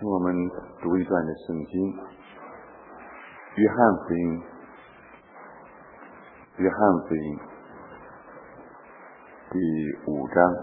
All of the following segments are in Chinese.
请我们读一段的圣经，约翰福音第5章，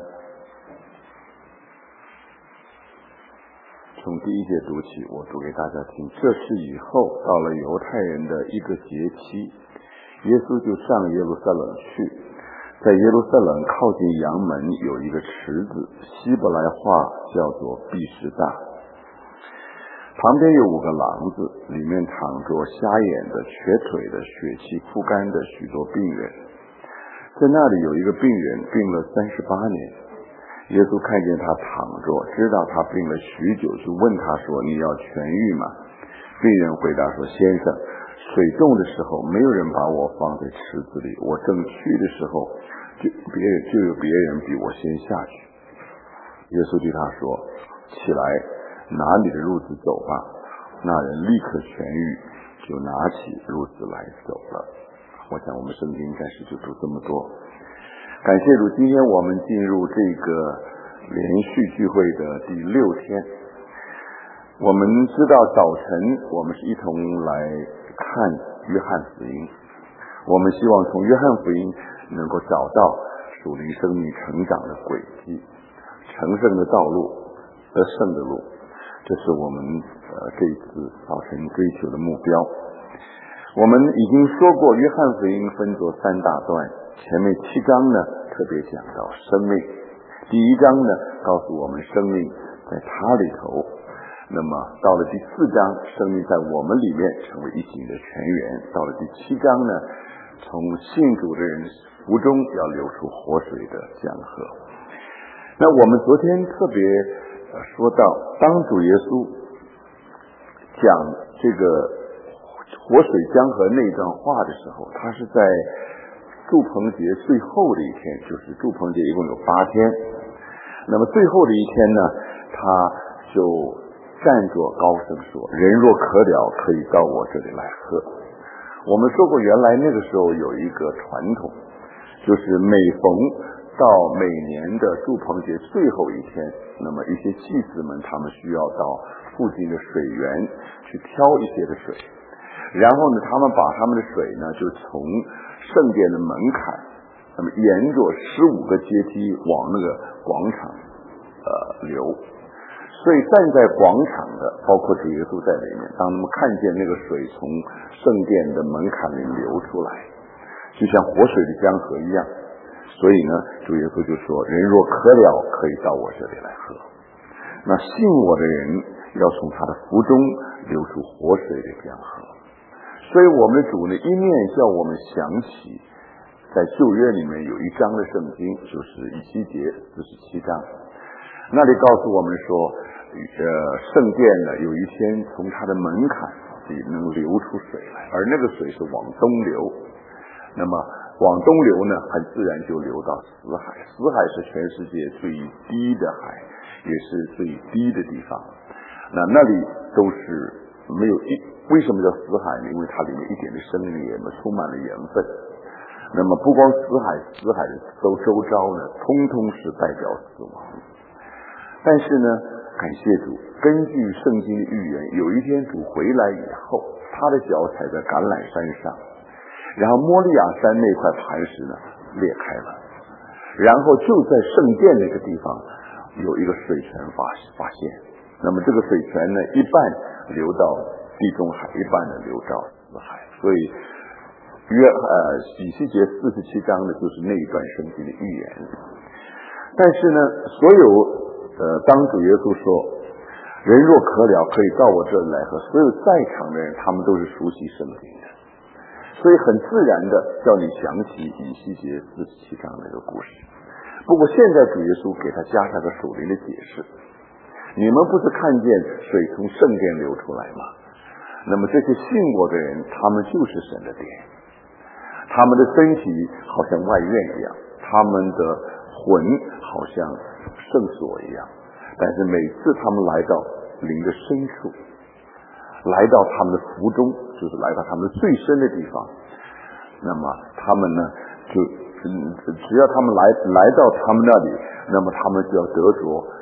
从第1节读起，我读给大家听。这是以后到了犹太人的一个节期，耶稣就上耶路撒冷去，在耶路撒冷靠近羊门有一个池子，希伯来话叫做毕士大，旁边有5个廊子，里面躺着瞎眼的、瘸腿的、血气枯干的许多病人。在那里有一个病人病了38年，耶稣看见他躺着，知道他病了许久，就问他说：“你要痊愈吗？”病人回答说：“先生，水动的时候没有人把我放在池子里，我正去的时候就有别人比我先下去。”耶稣对他说：“起来，拿你的褥子走吧。”那人立刻痊愈，就拿起褥子来走了。我想我们圣经暂时就读这么多。感谢主，今天我们进入这个连续聚会的第6天。我们知道早晨我们是一同来看约翰福音，我们希望从约翰福音能够找到属灵生命成长的轨迹，成圣的道路，得胜的路，这是我们这一次早晨追求的目标。我们已经说过，约翰福音分作3大段，前面7章呢特别讲到生命，第1章呢告诉我们生命在他里头，那么到了第4章，生命在我们里面成为一井的泉源，到了第7章呢，从信主的人腹中要流出活水的江河。那我们昨天特别说到，当主耶稣讲这个活水江河那段话的时候，他是在住棚节最后的一天，就是住棚节一共有8天，那么最后的一天呢，他就站着高声说：“人若渴了，可以到我这里来喝。”我们说过，原来那个时候有一个传统，就是每逢到每年的住棚节最后一天，那么一些祭司们他们需要到附近的水源去挑一些的水，然后呢，他们把他们的水呢就从圣殿的门槛，那么沿着15个阶梯往那个广场流。所以站在广场的，包括主耶稣在里面，当他们看见那个水从圣殿的门槛里流出来，就像活水的江河一样，所以呢，主耶稣就说：“人若渴了，可以到我这里来喝。那信我的人，要从他的腹中流出活水的江河。”所以我们的主呢，一面叫我们想起在旧约里面有一章的圣经，就是以西结47章，那里告诉我们说，圣殿呢有一天从它的门槛里能流出水来，而那个水是往东流，那么往东流呢，很自然就流到死海。死海是全世界最低的海，也是最低的地方。那里都是没有为什么叫死海呢？因为它里面一点的生命也充满了盐分。那么不光死海的周遭呢，通通是代表死亡。但是呢，感谢主，根据圣经的预言，有一天主回来以后，他的脚踩在橄榄山上，然后摩利亚山那块磐石呢裂开了，然后就在圣殿那个地方有一个水泉发现。那么这个水泉呢，一半流到地中海，一半呢流到死海。所以以西结47章呢，就是那一段圣经的预言。但是呢，所有当主耶稣说人若渴了，可以到我这里来喝，所有在场的人他们都是熟悉圣经的，所以很自然的叫你想起以西结47章那个故事。不过现在主耶稣给他加上个属灵的解释，你们不是看见水从圣殿流出来吗？那么这些信我的人，他们就是神的殿，他们的身体好像外院一样，他们的魂好像圣所一样，但是每次他们来到灵的深处，来到他们的腹中，就是来到他们最深的地方，那么他们呢只要他们来到他们那里，那么他们就要得着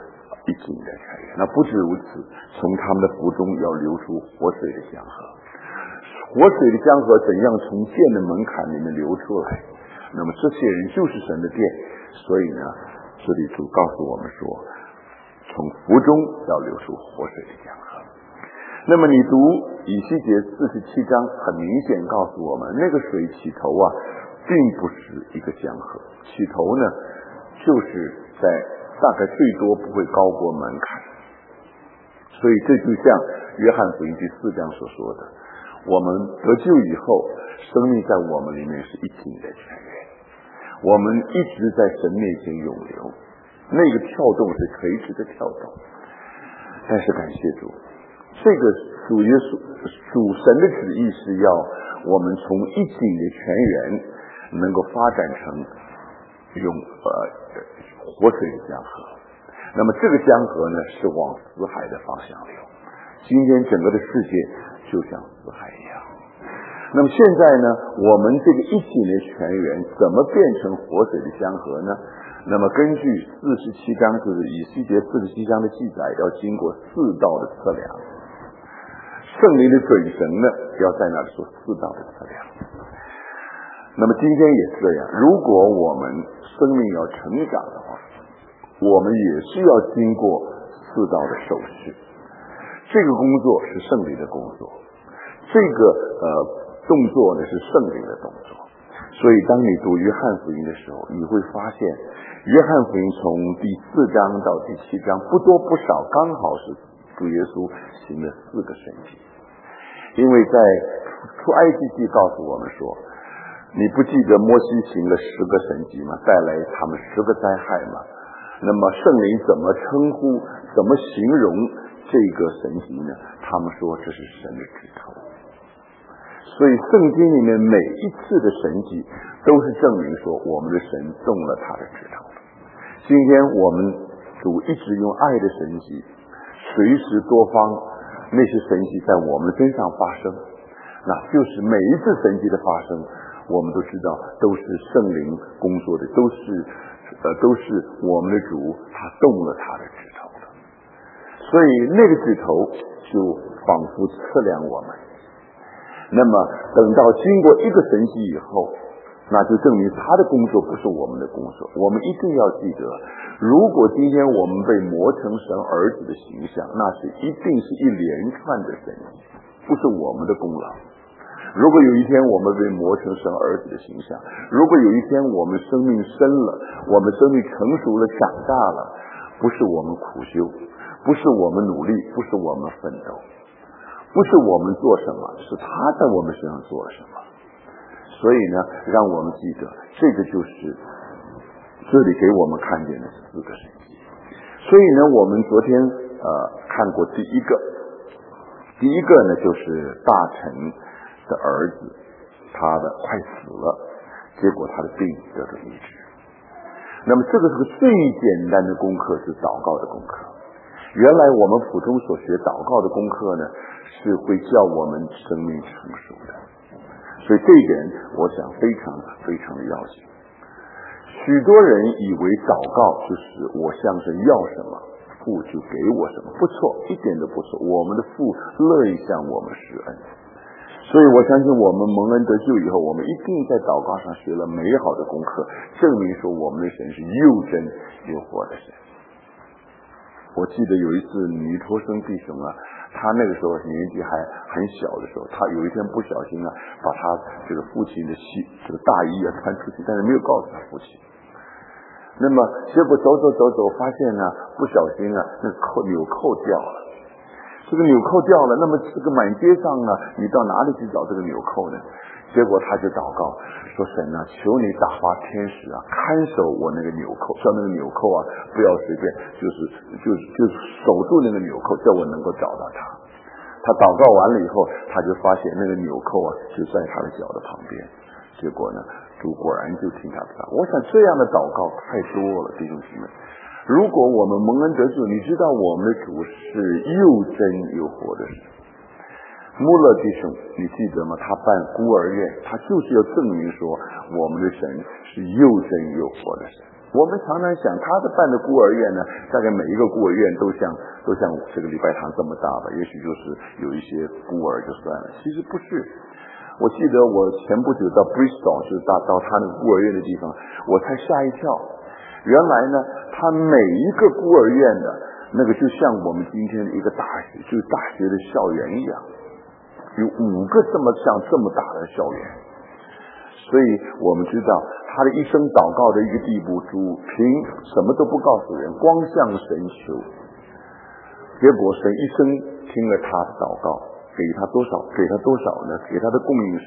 一井的泉源。那不止如此，从他们的腹中要流出活水的江河。活水的江河怎样从殿的门槛里面流出来？那么这些人就是神的殿。所以呢，这里主告诉我们说，从腹中要流出活水的江河。那么你读以西结47章，很明显告诉我们，那个水起头啊，并不是一个江河，起头呢，就是在大概最多不会高过门槛。所以这就像约翰福音第4章所说的，我们得救以后，生命在我们里面是一井的泉源，我们一直在神面前涌流，那个跳动是垂直的跳动。但是感谢主，这个主神的旨意是要我们从一井的泉源能够发展成活水的江河。那么这个江河呢，是往死海的方向流。今天整个的世界就像死海一样。那么现在呢，我们这个一井的泉源怎么变成活水的江河呢？那么根据47章，就是以西结47章的记载，要经过4道的测量。圣灵的准绳呢，要在那里做4道的测量。那么今天也是这样，如果我们生命要成长的话，我们也是要经过4道的手续。这个工作是圣灵的工作，这个动作呢是圣灵的动作。所以当你读约翰福音的时候，你会发现约翰福音从第4章到第7章不多不少，刚好是主耶稣行了4个神迹。因为在出埃及记告诉我们说，你不记得摩西行了10个神迹吗？带来他们10个灾害吗？那么圣灵怎么称呼，怎么形容这个神迹呢？他们说这是神的指头。所以圣经里面每一次的神迹都是证明说我们的神动了他的指头。今天我们主一直用爱的神迹，随时多方那些神迹在我们身上发生，那就是每一次神迹的发生，我们都知道都是圣灵工作的，都是我们的主他动了他的指头的。所以那个指头就仿佛测量我们。那么等到经过一个神迹以后，那就证明他的工作不是我们的工作。我们一定要记得，如果今天我们被磨成神儿子的形象，那是一定是一连串的神迹，不是我们的功劳。如果有一天我们被磨成神儿子的形象，如果有一天我们生命深了，我们生命成熟了，长大了，不是我们苦修，不是我们努力，不是我们奋斗，不是我们做什么，是他在我们身上做了什么。所以呢，让我们记得，这个就是这里给我们看见的4个神迹。所以呢，我们昨天看过第一个呢，就是大臣的儿子，他的快死了，结果他的病得到医治。那么这个是个最简单的功课，是祷告的功课。原来我们普通所学祷告的功课呢，是会叫我们生命成熟的。所以这一点我想非常非常的要紧。许多人以为祷告就是我向神要什么，父就给我什么。不错，一点都不错，我们的父乐意向我们施恩。所以我相信我们蒙恩得救以后，我们一定在祷告上学了美好的功课，证明说我们的神是又真又活的神。我记得有一次尼托生弟兄啊，他那个时候年纪还很小的时候，他有一天不小心啊，把他这个父亲的这个大衣啊穿出去，但是没有告诉他父亲。那么结果走，发现呢，不小心啊，那个纽扣掉了。这个纽扣掉了，那么这个满街上呢，你到哪里去找这个纽扣呢？结果他就祷告说：“神啊，求你打发天使啊，看守我那个纽扣，叫那个纽扣啊不要随便，就是守住那个纽扣，叫我能够找到它。”他祷告完了以后，他就发现那个纽扣啊就在他的脚的旁边。结果呢，主果然就听他的祷告。我想这样的祷告太多了，弟兄姊妹。如果我们蒙恩得救，你知道我们的主是又真又活的神。穆勒弟兄，你记得吗？他办孤儿院，他就是要证明说我们的神是又真又活的神。 我们常常想，他的办的孤儿院呢，大概每一个孤儿院都像这个礼拜堂这么大吧，也许就是有一些孤儿就算了。其实不是。我记得我前不久到 Bristol， 就是到他那个孤儿院的地方，我才吓一跳。原来呢，他每一个孤儿院的那个就像我们今天的一个大学，就是大学的校园一样，有5个这么大的校园。所以我们知道他的一生祷告的一个地步，主凭什么都不告诉人，光向神求。结果神一生听了他的祷告，给他多少呢？给他的供应是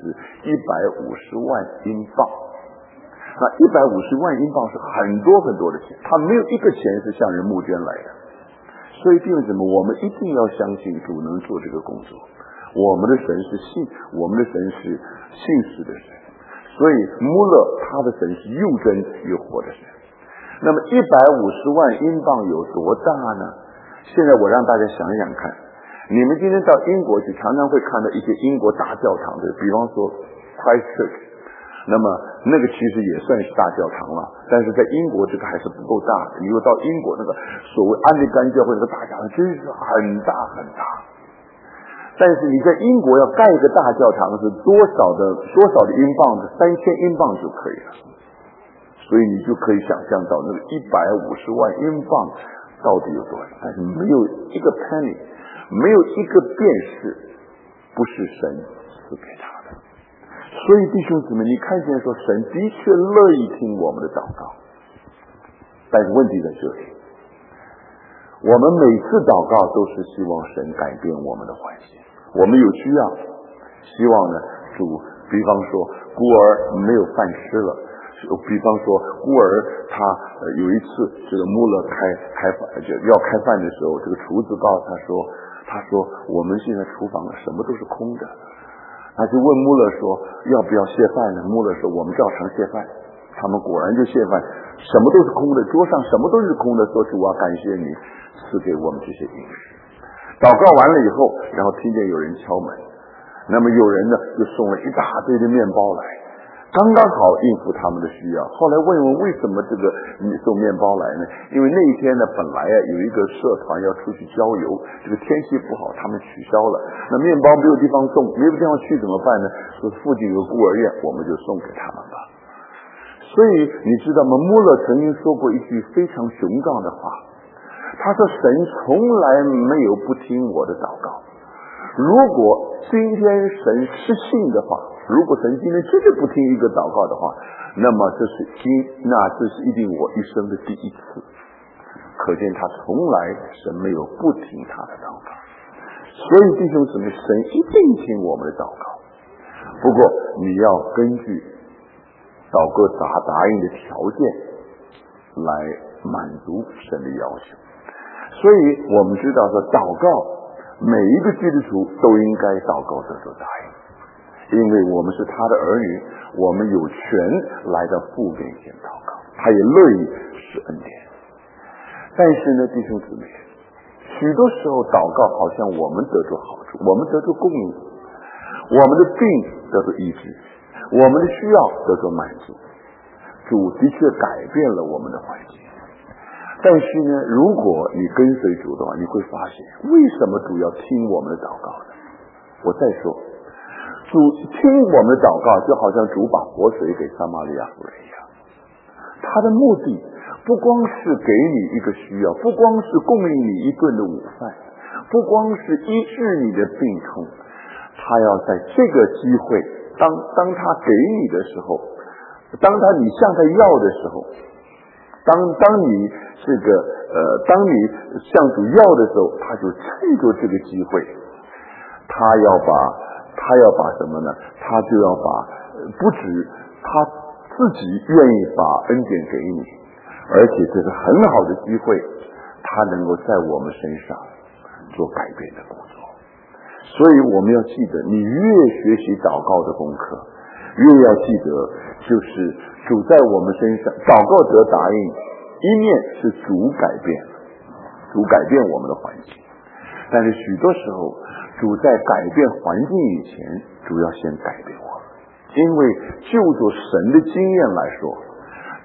150万英镑。那150万英镑是很多很多的钱，他没有一个钱是向人募捐来的。所以弟兄姊妹，我们一定要相信主能做这个工作。我们的神是信实的神。所以穆勒他的神是又真又活的神。那么150万英镑有多大呢？现在我让大家想想看，你们今天到英国去，常常会看到一些英国大教堂的，比方说 Christchurch， 那么那个其实也算是大教堂了，但是在英国这个还是不够大的。你如果到英国那个所谓安利甘教会那个大教堂，真是很大很大。但是你在英国要盖一个大教堂是多少的英镑的，3000英镑就可以了。所以你就可以想象到那个150万英镑到底有多少，但是没有一个 penny， 没有一个便士不是神赐给他的。所以弟兄姊妹，你看见说神的确乐意听我们的祷告，但是问题在这里，我们每次祷告都是希望神改变我们的环境。我们有需要，希望呢主，比方说孤儿没有饭吃了，比方说孤儿他有一次这个穆勒要开饭的时候，这个厨子告诉他说我们现在厨房什么都是空的。他就问穆勒说要不要谢饭呢？穆勒说我们照常谢饭。他们果然就谢饭，什么都是空的，桌上什么都是空的，说主啊，感谢你赐给我们这些饮食。祷告完了以后，然后听见有人敲门，那么有人呢就送了一大堆的面包来，刚刚好应付他们的需要。后来问为什么这个你送面包来呢？因为那一天呢本来有一个社团要出去郊游，这个天气不好，他们取消了，那面包没有地方送，没有地方去怎么办呢？说附近有个孤儿院，我们就送给他们吧。所以你知道吗？穆勒曾经说过一句非常雄壮的话，他说神从来没有不听我的祷告。如果今天神失信的话，如果神今天真的不听一个祷告的话，那么这是一定我一生的第一次。可见他从来神没有不听他的祷告。所以弟兄姊妹，神一定听我们的祷告。不过你要根据祷告答应的条件来满足神的要求。所以我们知道说祷告，每一个基督徒都应该祷告得到答应，因为我们是他的儿女，我们有权来到父面前祷告，他也乐意施恩典。但是呢，弟兄姊妹，许多时候祷告好像我们得着好处，我们得着供应，我们的病得着医治，我们的需要得着满足，主的确改变了我们的环境。但是呢，如果你跟随主的话，你会发现为什么主要听我们的祷告呢？我再说，主听我们的祷告，就好像主把活水给撒玛利亚妇人一样，他的目的不光是给你一个需要，不光是供应你一顿的午饭，不光是医治你的病痛，他要在这个机会，当他给你的时候，你向他要的时候，当你向主要的时候，他就趁着这个机会，他要把什么呢？他就要把不止他自己愿意把恩典给你，而且这是很好的机会，他能够在我们身上做改变的工作。所以我们要记得，你越学习祷告的功课，越要记得，就是主在我们身上祷告得答应，一面是主改变我们的环境，但是许多时候主在改变环境以前，主要先改变我们。因为就着神的经验来说，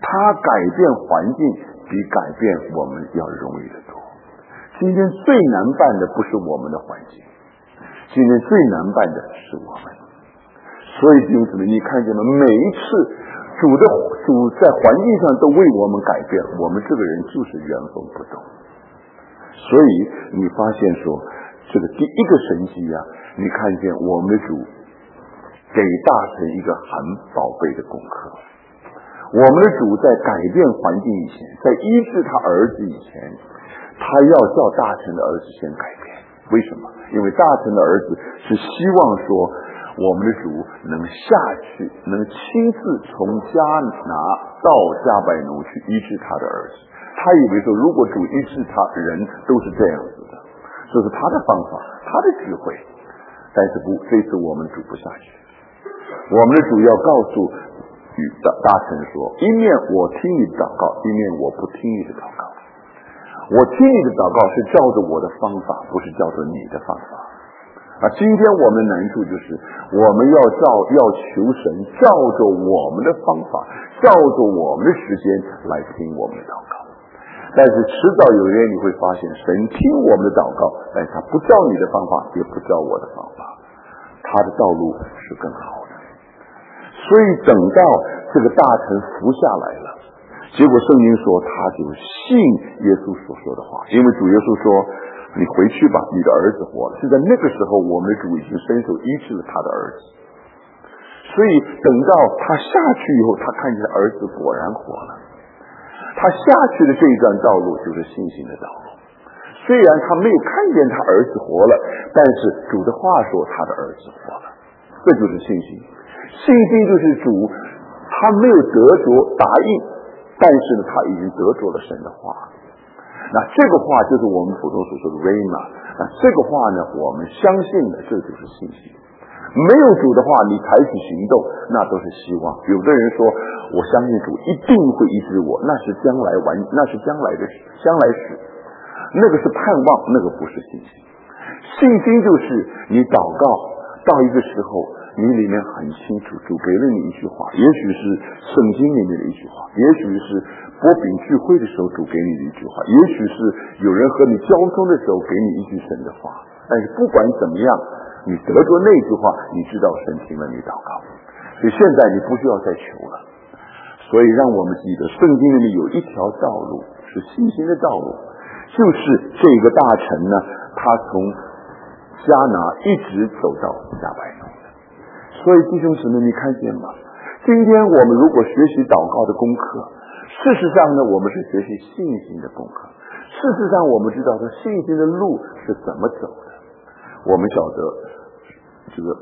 他改变环境比改变我们要容易得多。今天最难办的不是我们的环境，今天最难办的是我们。所以弟兄姊妹，你看见吗？每一次主在环境上都为我们改变，我们这个人就是原封不动。所以你发现说，这个第一个神迹啊，你看见我们的主给大臣一个很宝贝的功课。我们的主在改变环境以前，在医治他儿子以前，他要叫大臣的儿子先改变。为什么？因为大臣的儿子是希望说我们的主能下去，能亲自从迦拿到加百农去医治他的儿子。他以为说如果主医治他，人都是这样子的，这是他的方法，他的智慧。但是这次我们的主不下去，我们的主要告诉大臣说，一面我听你的祷告，一面我不听你的祷告。我听你的祷告是照着我的方法，不是照着你的方法。今天我们的难处就是我们要求神照着我们的方法，照着我们的时间来听我们的祷告。但是迟早有一天你会发现，神听我们的祷告，但是他不照你的方法，也不照我的方法，他的道路是更好的。所以等到这个大臣服下来了，结果圣经说他就信耶稣所说的话，因为主耶稣说你回去吧，你的儿子活了。是在那个时候，我们的主已经伸手医治了他的儿子。所以等到他下去以后，他看见儿子果然活了。他下去的这一段道路就是信心的道路。虽然他没有看见他儿子活了，但是主的话说他的儿子活了，这就是信心。信心就是主他没有得着答应，但是呢他已经得着了神的话。那这个话就是我们普通所说的 Rhema， 那这个话呢我们相信的，这就是信心。没有主的话，你采取行动，那都是希望。有的人说我相信主一定会医治我，那是将来的事，将来事，那个是盼望，那个不是信心。信心就是你祷告到一个时候，你里面很清楚，主给了你一句话，也许是圣经里面的一句话，也许是波饼聚会的时候主给你的一句话，也许是有人和你交通的时候给你一句神的话。但是不管怎么样，你得着那句话，你知道神听了你祷告，所以现在你不需要再求了。所以让我们记得圣经里面有一条道路是信心的道路，就是这个大臣呢，他从迦拿一直走到加百农的。所以弟兄姊妹，你看见吗？今天我们如果学习祷告的功课，事实上呢，我们是学习信心的功课。事实上我们知道说信心的路是怎么走的。我们晓得这个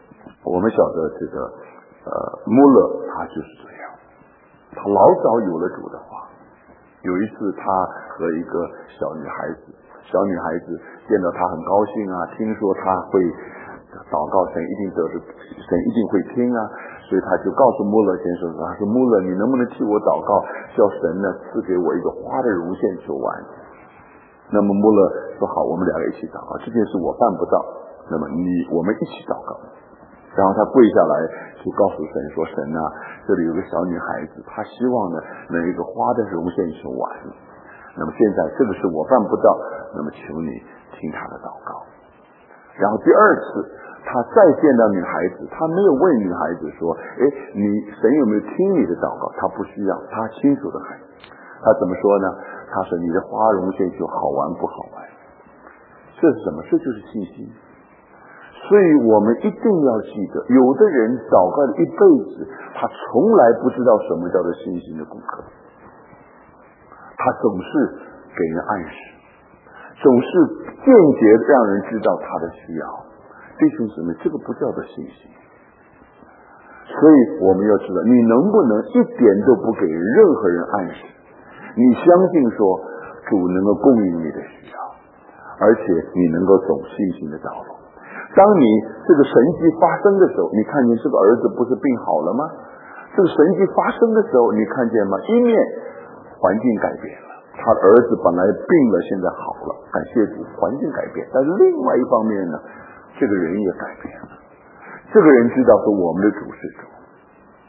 穆勒他就是这样，他老早有了主的话。有一次他和一个小女孩子见到他很高兴啊，听说他会祷告，神一定会听啊，所以他就告诉穆勒先生说，他说穆勒，你能不能替我祷告，叫神呢赐给我一个花的绒线球丸。那么穆勒说好，我们两个一起祷告，这件事我办不到，那么我们一起祷告。然后他跪下来就告诉神说，神啊，这里有个小女孩子，她希望呢能有一个花的绒线球丸，那么现在这个事我办不到，那么求你听她的祷告。然后第二次他再见到女孩子，他没有问女孩子说，神有没有听你的祷告，他不需要，他清楚的很。他怎么说呢？他说你的花绒线球好玩不好玩？这是什么？这就是信心。所以我们一定要记得，有的人祷告了一辈子，他从来不知道什么叫做信心的功课，他总是给人暗示，总是间接让人知道他的需要。弟兄姊妹，这个不叫做信心。所以我们要知道，你能不能一点都不给任何人暗示，你相信说主能够供应你的需要，而且你能够走信心的道路。当你这个神迹发生的时候，你看见这个儿子不是病好了吗？这个神迹发生的时候，你看见吗？一面环境改变了，他的儿子本来病了，现在好了，感谢主，环境改变。但是另外一方面呢，这个人也改变了。这个人知道说我们的主是主，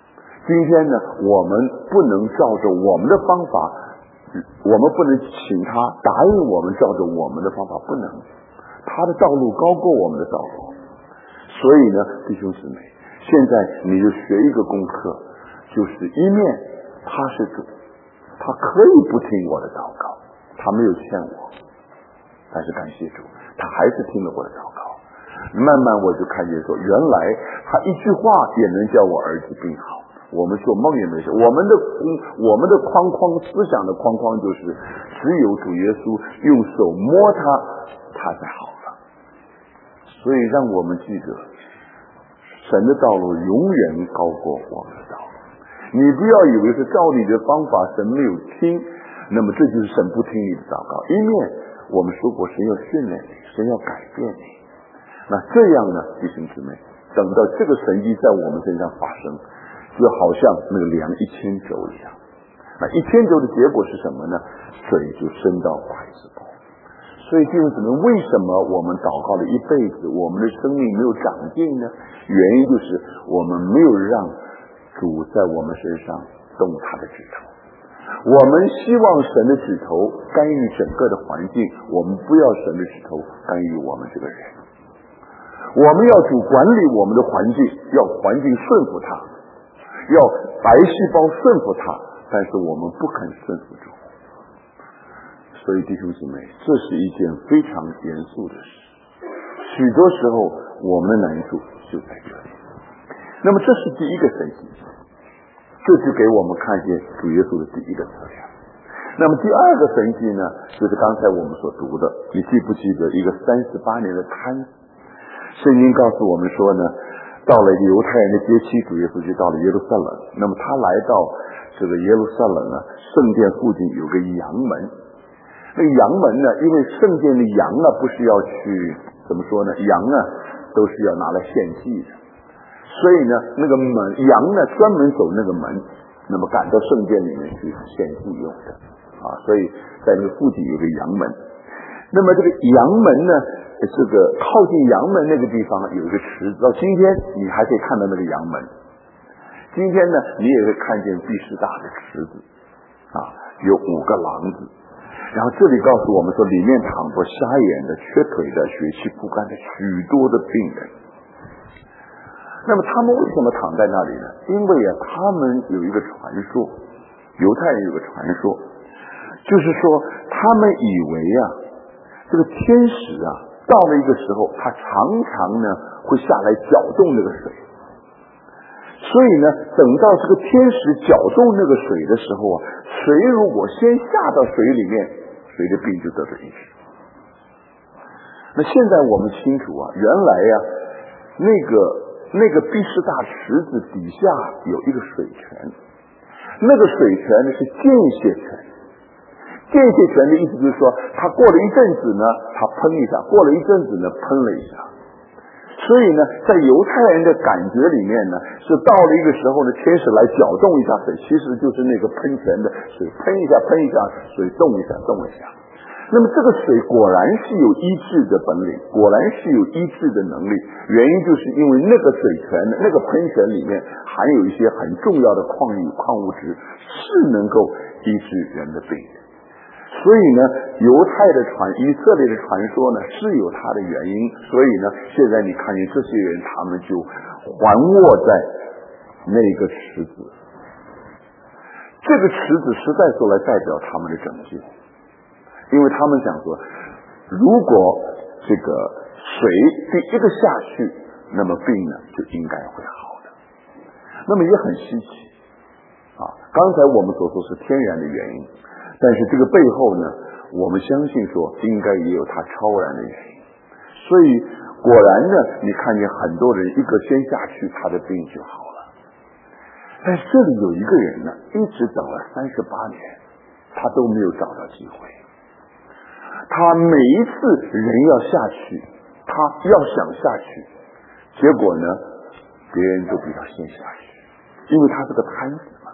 今天呢，我们不能照着我们的方法，我们不能请他答应我们照着我们的方法，不能。他的道路高过我们的道路。所以呢，弟兄姊妹，现在你就学一个功课，就是一面他是主，他可以不听我的祷告，他没有欠我，但是感谢主，他还是听了我的祷告。慢慢我就看见说，原来他一句话也能叫我儿子病好。我们做梦也没事，我们的框框，思想的框框就是只有主耶稣用手摸他，他才好了。所以让我们记得，神的道路永远高过我们的道路。你不要以为是照你的方法神没有听，那么这就是神不听你的祷告。一面我们说过神要训练你，神要改变你，那这样呢，弟兄姊妹，等到这个神迹在我们身上发生，就好像那个量1000肘一样。那1000肘的结果是什么呢？水就升到8字头。所以弟兄姊妹，为什么我们祷告了一辈子，我们的生命没有长进呢？原因就是我们没有让主在我们身上动他的指头。我们希望神的指头干预整个的环境，我们不要神的指头干预我们这个人。我们要主管理我们的环境，要环境顺服他，要白细胞顺服他，但是我们不肯顺服主。所以弟兄姊妹，这是一件非常严肃的事，许多时候我们的难处就在这里。那么这是第一个神迹，这就给我们看见主耶稣的第一个测量。那么第二个神迹呢，就是刚才我们所读的，你记不记得一个38年的瘫子？圣经告诉我们说呢，到了犹太人的节期，主耶稣就到了耶路撒冷。那么他来到这个耶路撒冷呢，圣殿附近有个羊门。那个羊门呢，因为圣殿的羊啊，不是要去怎么说呢？羊啊，都是要拿来献祭的，所以呢，那个门羊呢，专门走那个门，那么赶到圣殿里面去献祭用的啊。所以在那个附近有个羊门。那么这个羊门呢，这个靠近羊门那个地方有一个池子，到今天你还可以看到那个羊门。今天呢，你也会看见毕士大的池子啊，有5个廊子。然后这里告诉我们说，里面躺着瞎眼的、缺腿的、血气不干的许多的病人。那么他们为什么躺在那里呢？因为啊，他们有一个传说，犹太人有个传说，就是说他们以为啊，这个天使啊，到了一个时候，他常常呢会下来搅动那个水。所以呢，等到这个天使搅动那个水的时候啊，水如果先下到水里面，谁的病就得到医治。那现在我们清楚啊，原来呀，那个毕士大池子底下有一个水泉，那个水泉呢是间歇泉。间歇泉的意思就是说，它过了一阵子呢，它喷一下；过了一阵子呢，喷了一下。所以呢，在犹太人的感觉里面呢，是到了一个时候呢，天使来搅动一下水，其实就是那个喷泉的水喷一下，水动一下。那么这个水果然是有医治的本领，果然是有医治的能力。原因就是因为那个水泉的那个喷泉里面含有一些很重要的矿物质，是能够医治人的病。所以呢，以色列的传说呢是有它的原因。所以呢，现在你看见这些人，他们就环卧在那个池子，这个池子实在说来代表他们的拯救，因为他们想说，如果这个水第一个下去，那么病呢就应该会好的。那么也很稀奇啊，刚才我们所说是天然的原因。但是这个背后呢，我们相信说应该也有它超然的原因。所以果然呢，你看见很多人一个先下去，他的病就好了。但是这里有一个人呢，一直等了38年，他都没有找到机会。他每一次人要下去，他要想下去，结果呢，别人就比他先下去，因为他是个瘫子嘛。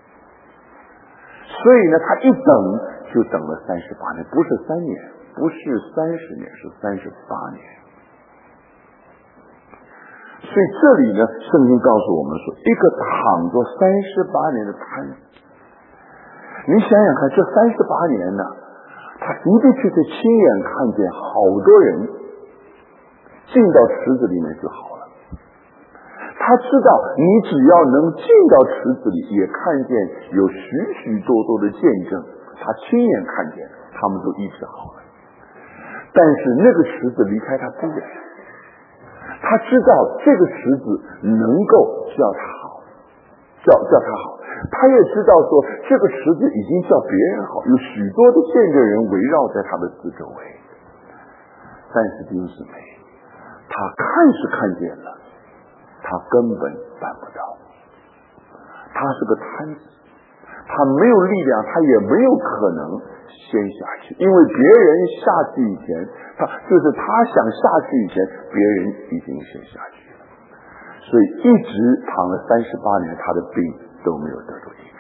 所以呢，他一等就等了38年，不是3年，不是30年，是38年。 所以这里呢，圣经告诉我们说，一个躺着38年的瘫子，你想想看，这38年呢，他的的确确亲眼看见好多人进到池子里面就好了。他知道你只要能进到池子里，也看见有许许多多的见证，他亲眼看见他们都医治好了。但是那个池子离开他不远，他知道这个池子能够叫他好，叫他好。他也知道说这个池子已经叫别人好，有许多的见证人围绕在他的四周围。但是弟兄姊妹，他看是看见了，他根本办不到。他是个瘫子，他没有力量，他也没有可能先下去，因为别人下去以前，他想下去以前，别人已经先下去了，所以一直躺了38年，他的病都没有得到医治。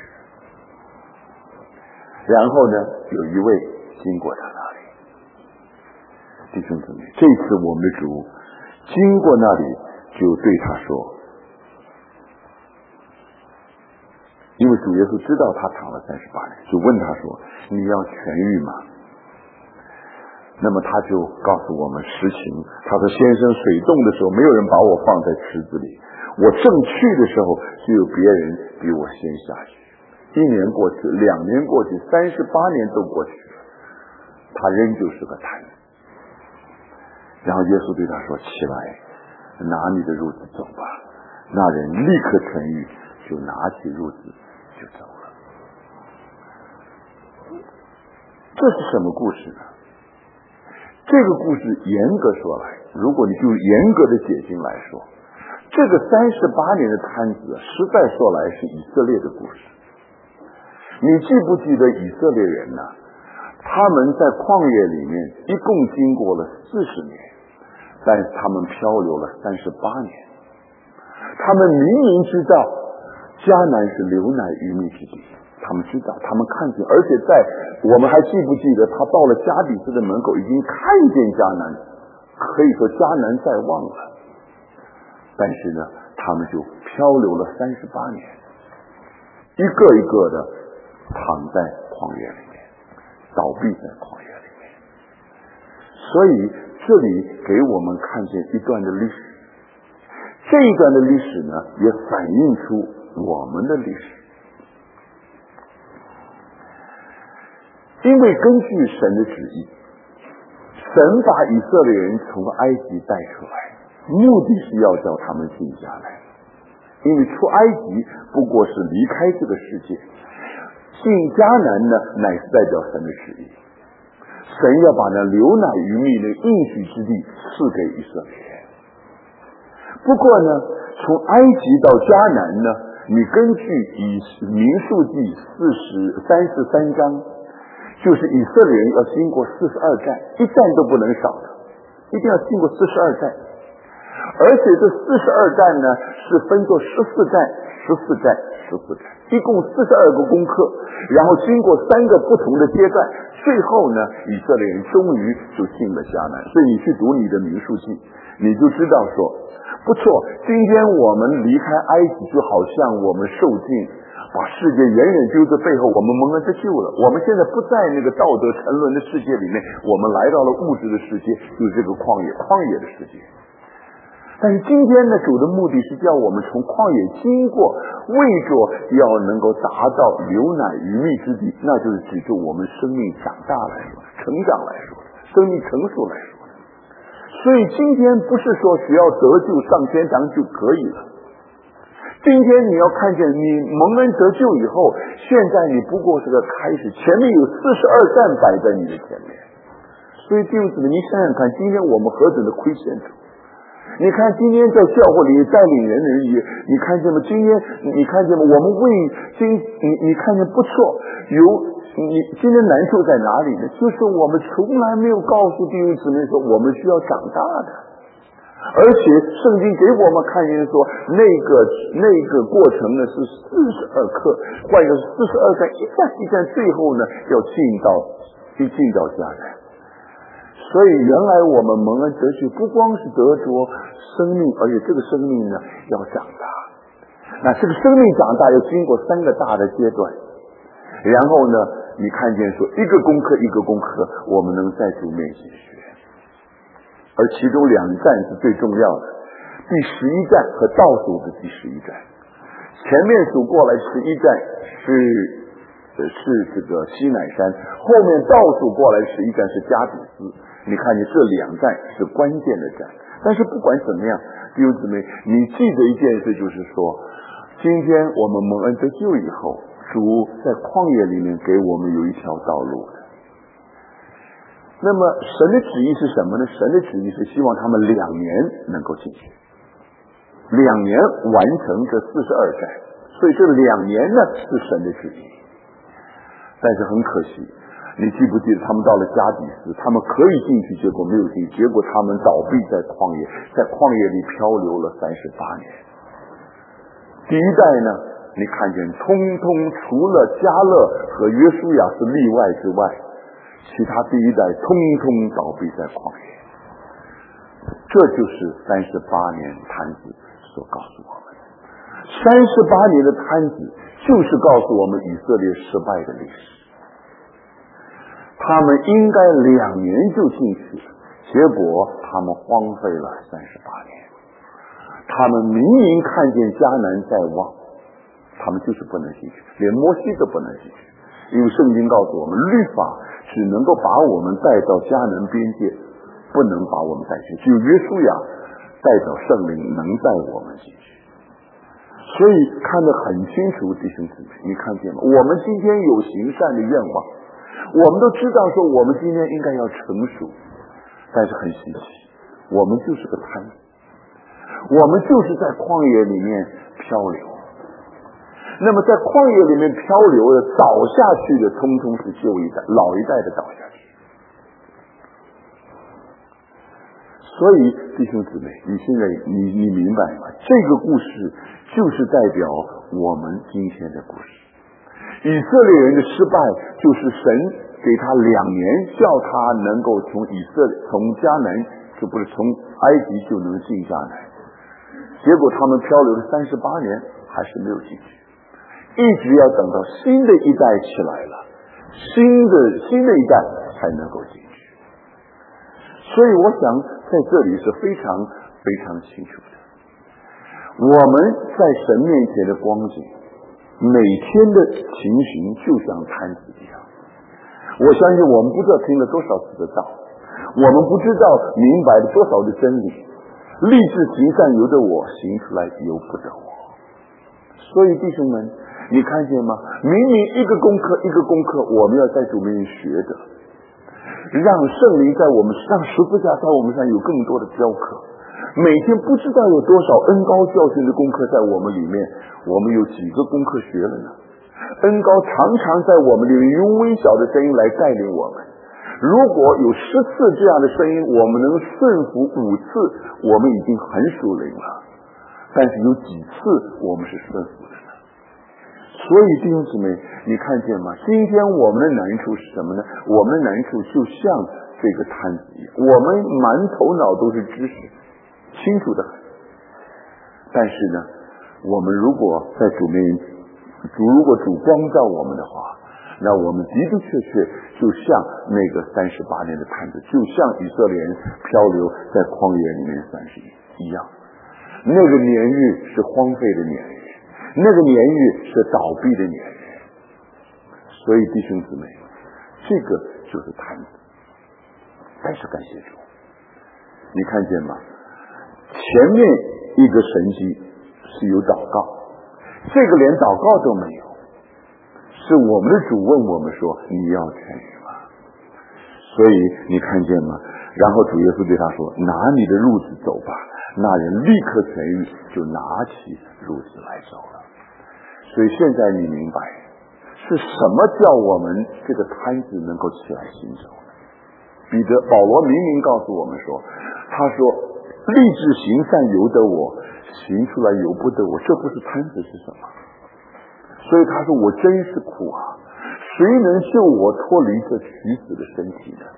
然后呢，有一位经过他那里，弟兄姊妹，这次我们的主经过那里，就对他说，因为主耶稣知道他躺了38年，就问他说，你要痊愈吗？那么他就告诉我们实情，他说，先生，水动的时候没有人把我放在池子里，我正去的时候就有别人比我先下去。1年过去，2年过去，38年都过去了，他仍旧是个瘫子。然后耶稣对他说，起来，拿你的褥子走吧。那人立刻痊愈，就拿起褥子就走了。这是什么故事呢？这个故事严格说来，如果你就严格的解经来说，这个38年的瘫子实在说来是以色列的故事。你记不记得以色列人呢？他们在旷野里面一共经过了40年，但是他们漂流了38年。他们明明知道迦南是流奶与蜜之地，他们知道，他们看见，而且我们还记不记得他到了加比斯的门口，已经看见迦南，可以说迦南在望了。但是呢，他们就漂流了38年，一个一个的躺在旷野里面，倒闭在旷野里面。所以这里给我们看见一段的历史，这一段的历史呢，也反映出我们的历史。因为根据神的旨意，神把以色列人从埃及带出来，目的是要叫他们进迦南。因为出埃及不过是离开这个世界，进迦南呢，乃是代表神的旨意。神要把那流奶与蜜的应许之地赐给以色列人。不过呢，从埃及到迦南呢，你根据民数记33章，就是以色列人要经过42站，一站都不能少的，一定要经过42站。而且这42站呢，是分作14站、14站、14站，一共42个功课，然后经过3个不同的阶段，最后呢，以色列人终于就进了迦南。所以你去读你的民数记，你就知道说，不错，今天我们离开埃及，就好像我们受尽把世界远远丢在背后，我们蒙恩得救了。我们现在不在那个道德沉沦的世界里面，我们来到了物质的世界，就是这个旷野的世界。但是今天呢，主的目的是叫我们从旷野经过，为着要能够达到流奶与蜜之地，那就是指着我们生命长大来说的，成长来说的，生命成熟来说的。所以今天不是说只要得救上天堂就可以了。今天你要看见你蒙恩得救以后，现在你不过是个开始，前面有42站摆在你的前面。所以弟兄姊妹，你想想看，今天我们何等的亏欠主。你看今天在教会里带领人的人也，你看见吗？今天你看见吗？我们你看见不错，你今天难处在哪里呢？就是我们从来没有告诉弟兄姊妹说我们需要长大的，而且圣经给我们看见说那个过程呢是42课，换一个是42站，一站一站，最后呢要进到迦南。 所以原来我们蒙恩得救，不光是得着生命，而且这个生命呢要长大。那这个生命长大要经过3个大的阶段，然后呢，你看见说一个功课一个功课，我们能在主面前学。而其中2站是最重要的，第11站和倒数的第11站。前面数过来11站是这个西乃山，后面倒数过来11站是加比斯。你看见这2站是关键的站。但是不管怎么样，弟兄姊妹，你记得一件事，就是说今天我们蒙恩得救以后，主在旷野里面给我们有一条道路的。那么神的旨意是什么呢？神的旨意是希望他们2年能够进去，2年完成这42站，所以这2年呢是神的旨意。但是很可惜，你记不记得他们到了加比斯，他们可以进去，结果没有进去，结果他们倒闭在旷野，在旷野里漂流了38年。第一代呢，你看见通通除了迦勒和约书亚是例外之外，其他第一代通通倒闭在旷野。这就是38年摊子所告诉我们的。38年的摊子就是告诉我们以色列失败的历史。他们应该2年就进去了，结果他们荒废了38年。他们明明看见迦南在望，他们就是不能进去，连摩西都不能进去。因为圣经告诉我们，律法只能够把我们带到迦南边界，不能把我们带去，只有约书亚带着圣灵能带我们进去。所以看得很清楚，弟兄姊妹，你看见吗？我们今天有行善的愿望，我们都知道说我们今天应该要成熟，但是很稀奇，我们就是个摊子，我们就是在旷野里面漂流。那么在旷野里面漂流的倒下去的，通通是旧一代老一代的倒下去。所以弟兄姊妹，你现在你明白吗？这个故事就是代表我们今天的故事。以色列人的失败，就是神给他2年，叫他能够从迦南，就不是从埃及就能进迦南。结果他们漂流了38年，还是没有进去。一直要等到新的一代起来了，新的一代才能够进去。所以我想在这里是非常非常清楚的，我们在神面前的光景，每天的情形就像摊子一样。我相信我们不知道听了多少次的道，我们不知道明白了多少的真理，立志行善由得我，行出来由不得我。所以弟兄们，你看见吗？明明一个功课一个功课，我们要在主面前学的，让圣灵在我们让十字架在我们上有更多的教课。每天不知道有多少恩膏教训的功课在我们里面，我们有几个功课学了呢？恩膏常常在我们里面用微小的声音来带领我们。如果有10次这样的声音，我们能顺服5次，我们已经很属灵了。但是有几次我们是顺服的呢？所以弟兄姊妹，你看见吗？今天我们的难处是什么呢？我们的难处就像这个摊子一样，我们满头脑都是知识，清楚的很。但是呢，我们如果在主面前，如果主光照我们的话，那我们的的确确就像那个38年的摊子，就像以色列人漂流在旷野里面30年一样。那个年日是荒废的年日，那个年日是倒闭的年日。所以弟兄姊妹，这个就是摊子。但是感谢主，你看见吗？前面一个神迹是有祷告，这个连祷告都没有，是我们的主问我们说你要痊愈吗？所以你看见吗？然后主耶稣对他说，拿你的褥子走吧。那人立刻痊愈，就拿起褥子来走了。所以现在你明白是什么叫我们这个摊子能够起来行走呢？保罗明明告诉我们说，他说立志行善由得我，行出来由不得我，这不是摊子是什么？所以他说我真是苦啊，谁能救我脱离这虚死的身体呢？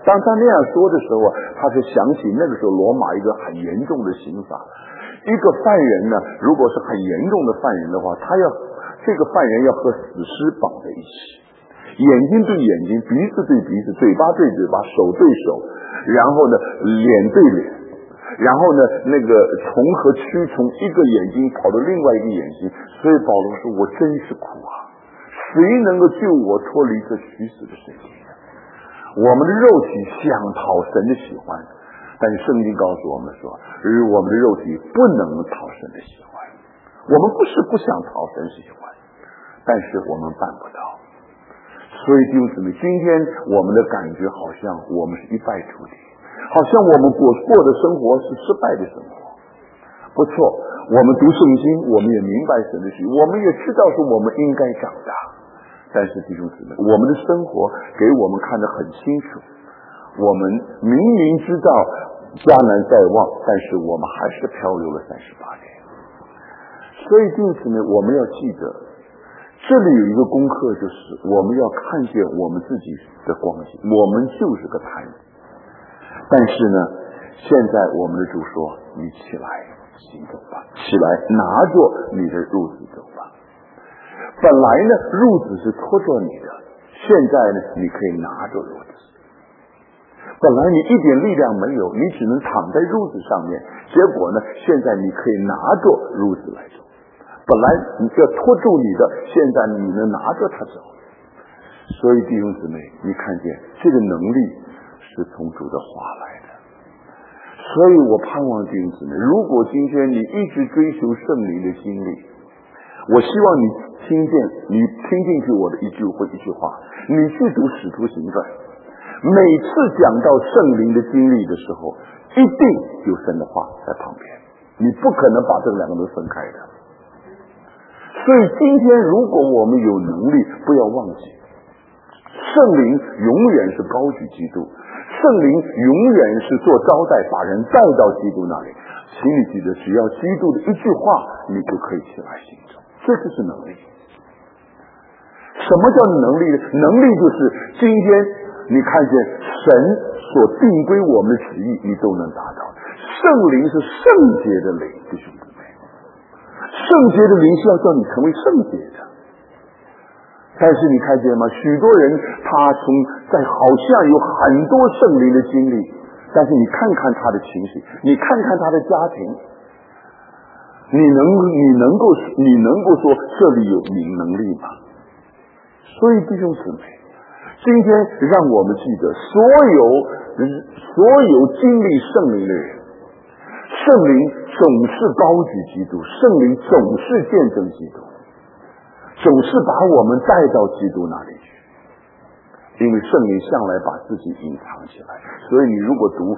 当他那样说的时候他就想起那个时候罗马一个很严重的刑法，一个犯人呢，如果是很严重的犯人的话，这个犯人要和死尸绑在一起，眼睛对眼睛，鼻子对鼻子，嘴巴对嘴巴，手对手，然后呢脸对脸，然后呢那个虫和蛆从一个眼睛跑到另外一个眼睛。所以保罗说，我真是苦啊，谁能够救我脱离这虚死的身体呢？我们的肉体想讨神的喜欢，但是圣经告诉我们说，我们的肉体不能讨神的喜欢。我们不是不想讨神喜欢，但是我们办不到。所以弟兄姊妹，今天我们的感觉好像我们是一败涂地，好像我们过的生活是失败的生活。不错，我们读圣经，我们也明白神的旨意，我们也知道说我们应该长大。但是弟兄姊妹，我们的生活给我们看得很清楚，我们明明知道迦南在望，但是我们还是漂流了38年。所以弟兄姊妹，我们要记得，这里有一个功课，就是我们要看见我们自己的光景，我们就是个坛子。但是呢，现在我们的主说，你起来行走吧，起来拿着你的褥子走吧。本来呢褥子是拖着你的，现在呢你可以拿着褥子。本来你一点力量没有，你只能躺在褥子上面，结果呢现在你可以拿着褥子来走。本来你要拖住你的，现在你能拿着它走。所以弟兄姊妹，你看见这个能力是从主的话来的。所以我盼望弟兄姊妹，如果今天你一直追求圣灵的经历，我希望你听进去我的一句话，你去读使徒行传，每次讲到圣灵的经历的时候，一定有神的话在旁边，你不可能把这两个都分开的。所以今天如果我们有能力，不要忘记圣灵永远是高举基督，圣灵永远是做招待，把人带到基督那里。请你记得，只要基督的一句话，你就可以起来行走，这就是能力。什么叫能力呢？能力就是今天你看见神所定规我们的旨意，你都能达到。圣灵是圣洁的灵，弟兄姊妹，圣洁的灵是要叫你成为圣洁的。但是你看见吗？许多人他好像有很多圣灵的经历，但是你看看他的情绪，你看看他的家庭，你能够说这里有能力吗？所以弟兄姊妹，今天让我们记得，所有经历圣灵的人，圣灵总是高举基督，圣灵总是见证基督，总是把我们带到基督那里去。因为圣灵向来把自己隐藏起来，所以你如果读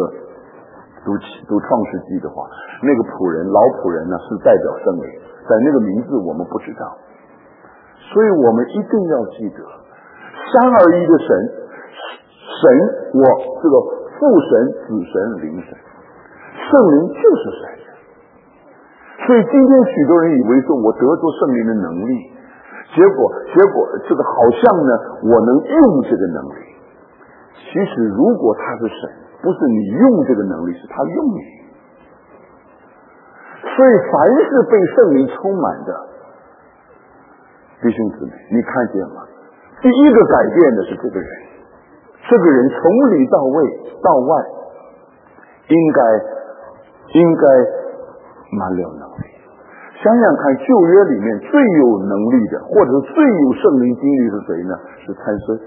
创世纪的话，那个老仆人呢是代表圣灵，但那个名字我们不知道。所以我们一定要记得三而一的神，我这个父神、子神、灵神，圣灵就是神。所以今天许多人以为说我得着圣灵的能力，结果这个好像呢我能用这个能力，其实如果他是神，不是你用这个能力，是他用你。所以凡是被圣灵充满的弟兄姊妹，你看见吗？第一个改变的是这个人从里到外应该满了能力。想想看，旧约里面最有能力的，或者最有圣灵经历是谁呢？是参孙。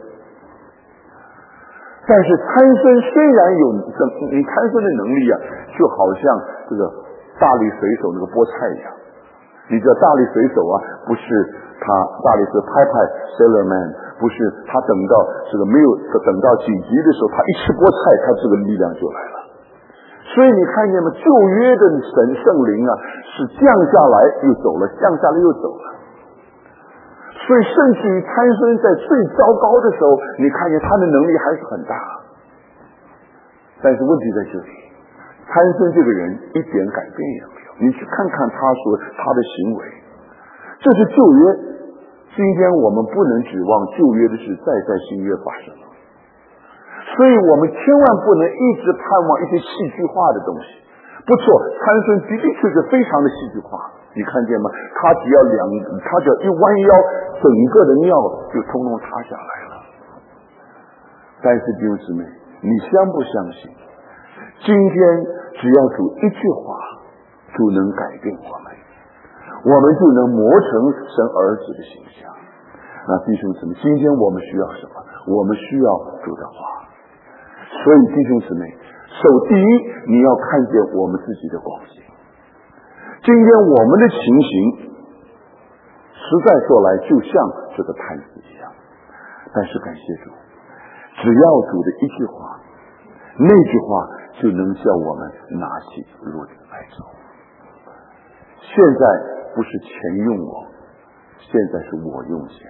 但是参孙虽然有参孙的能力啊，就好像这个大力水手那个菠菜一样。你知道大力水手啊，不是他大力水拍 Sailor Man， 不是他等到这个没有等到紧急的时候，他一吃菠菜，他这个力量就来了。所以你看见吗？旧约的圣灵啊，是降下来又走了，降下来又走了。所以甚至于参孙在最糟糕的时候，你看见他的能力还是很大。但是问题在这里，参孙这个人一点改变也没有。你去看看他的行为，这是旧约。今天我们不能指望旧约的事再在新约发生。所所以我们千万不能一直盼望一些戏剧化的东西。不错，参孙的确是非常的戏剧化，你看见吗？他只要一弯腰，整个的庙就通通塌下来了。但是弟兄姊妹，你相不相信？今天只要主一句话，主能改变我们，我们就能磨成神儿子的形象。那弟兄姊妹，今天我们需要什么？我们需要主的话。所以弟兄姊妹，第一，你要看见我们自己的光景。今天我们的情形，实在说来就像这个探子一样，但是感谢主，只要主的一句话，那句话就能叫我们拿起路来走。现在不是钱用我，现在是我用钱。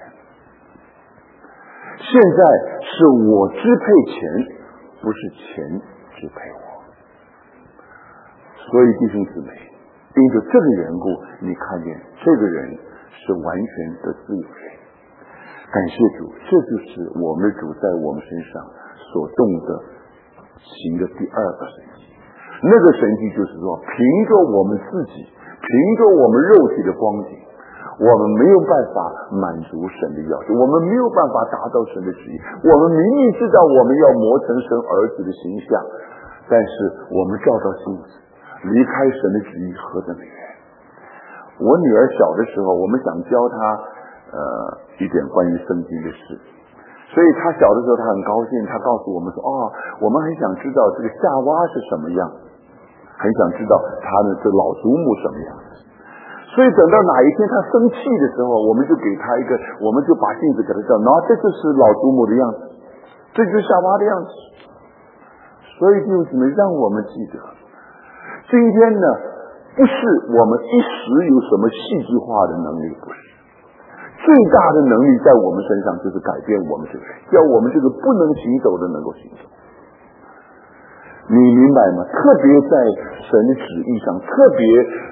现在是我支配钱，不是钱支配我。所以弟兄姊妹，因着这个缘故，你看见这个人是完全的自由人。感谢主，这就是我们的主在我们身上所动的行的第二个神迹。那个神迹就是说，凭着我们自己，凭着我们肉体的光景，我们没有办法满足神的要求，我们没有办法达到神的旨意。我们明明知道我们要磨成神儿子的形象，但是我们照照镜子，离开神的旨意何等的远。我女儿小的时候，我们想教她一点关于圣经的事，所以她小的时候她很高兴，她告诉我们说，我们很想知道这个夏娃是什么样，很想知道她的这老祖母什么样子。所以等到哪一天她生气的时候，我们就给她一个，我们就把镜子给她照，这就是老祖母的样子，这就是夏娃的样子。所以弟兄姊妹，让我们记得，今天呢，不是我们一时有什么戏剧化的能力，不是。最大的能力在我们身上，就是改变我们这个人，叫我们这个不能行走的能够行走。你明白吗？特别在神的旨意上，特别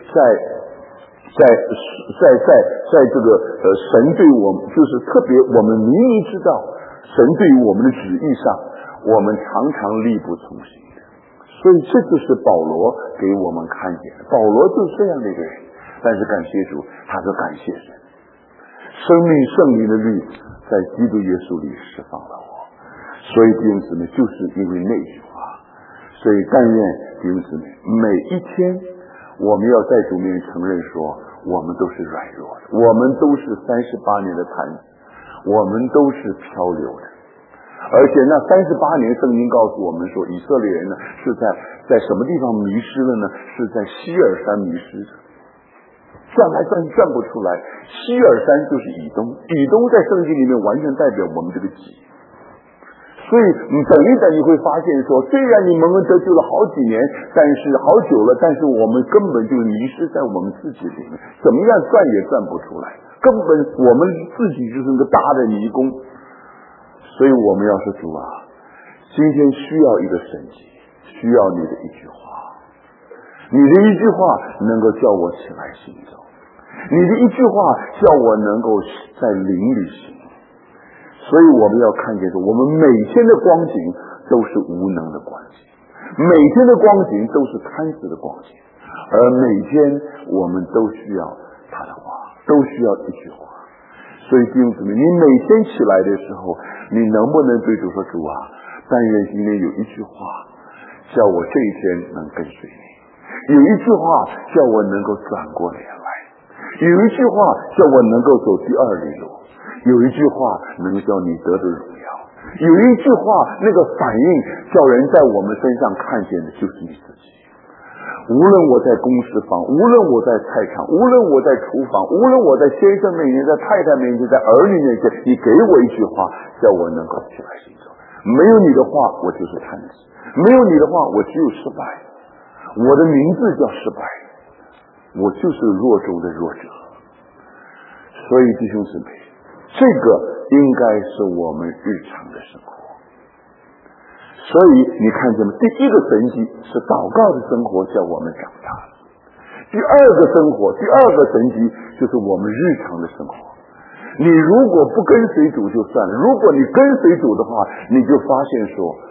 在这个神对我们，就是特别我们明明知道神对于我们的旨意上，我们常常力不从心的。所以这就是保罗给我们看见的。保罗就是这样的一个人，但是感谢主，他说感谢神，生命圣灵的律在基督耶稣里释放了我。所以弟兄姊妹，就是因为那句话，所以但愿弟兄姊妹每一天我们要在主面前承认说，我们都是软弱的，我们都是38年的瘫子，我们都是漂流的。而且那38年圣经告诉我们说，以色列人呢是在什么地方迷失了呢？是在希尔山迷失的，转来转去转不出来。希尔山就是以东，以东在圣经里面完全代表我们这个己。所以你等一等，你会发现说，虽然你蒙恩得救了好几年，但是好久了，但是我们根本就迷失在我们自己里面，怎么样转也转不出来，根本我们自己就是个大的迷宫。所以我们要说，主啊，今天需要一个神迹，需要你的一句话，你的一句话能够叫我起来行走，你的一句话叫我能够在灵里行。所以我们要看见说，我们每天的光景都是无能的光景，每天的光景都是瘫死的光景，而每天我们都需要他的话，都需要一句话。所以弟兄姊妹，你每天起来的时候，你能不能对主说，主啊，但愿今天有一句话叫我这一天能跟随你，有一句话叫我能够转过脸来，有一句话叫我能够走第二里路，有一句话能够叫你得着荣耀，有一句话那个反应叫人在我们身上看见的就是你自己。无论我在公司房，无论我在菜场，无论我在厨房，无论我在先生面前，在太太面前，在儿女面前，你给我一句话叫我能够起来行走。没有你的话，我就是瘫子，没有你的话，我只有失败，我的名字叫失败，我就是弱中的弱者。所以弟兄姊妹，这个应该是我们日常的生活。所以你看见吗？第一个神迹是祷告的生活叫我们长大，第二个神迹就是我们日常的生活。你如果不跟随主就算了，如果你跟随主的话，你就发现说，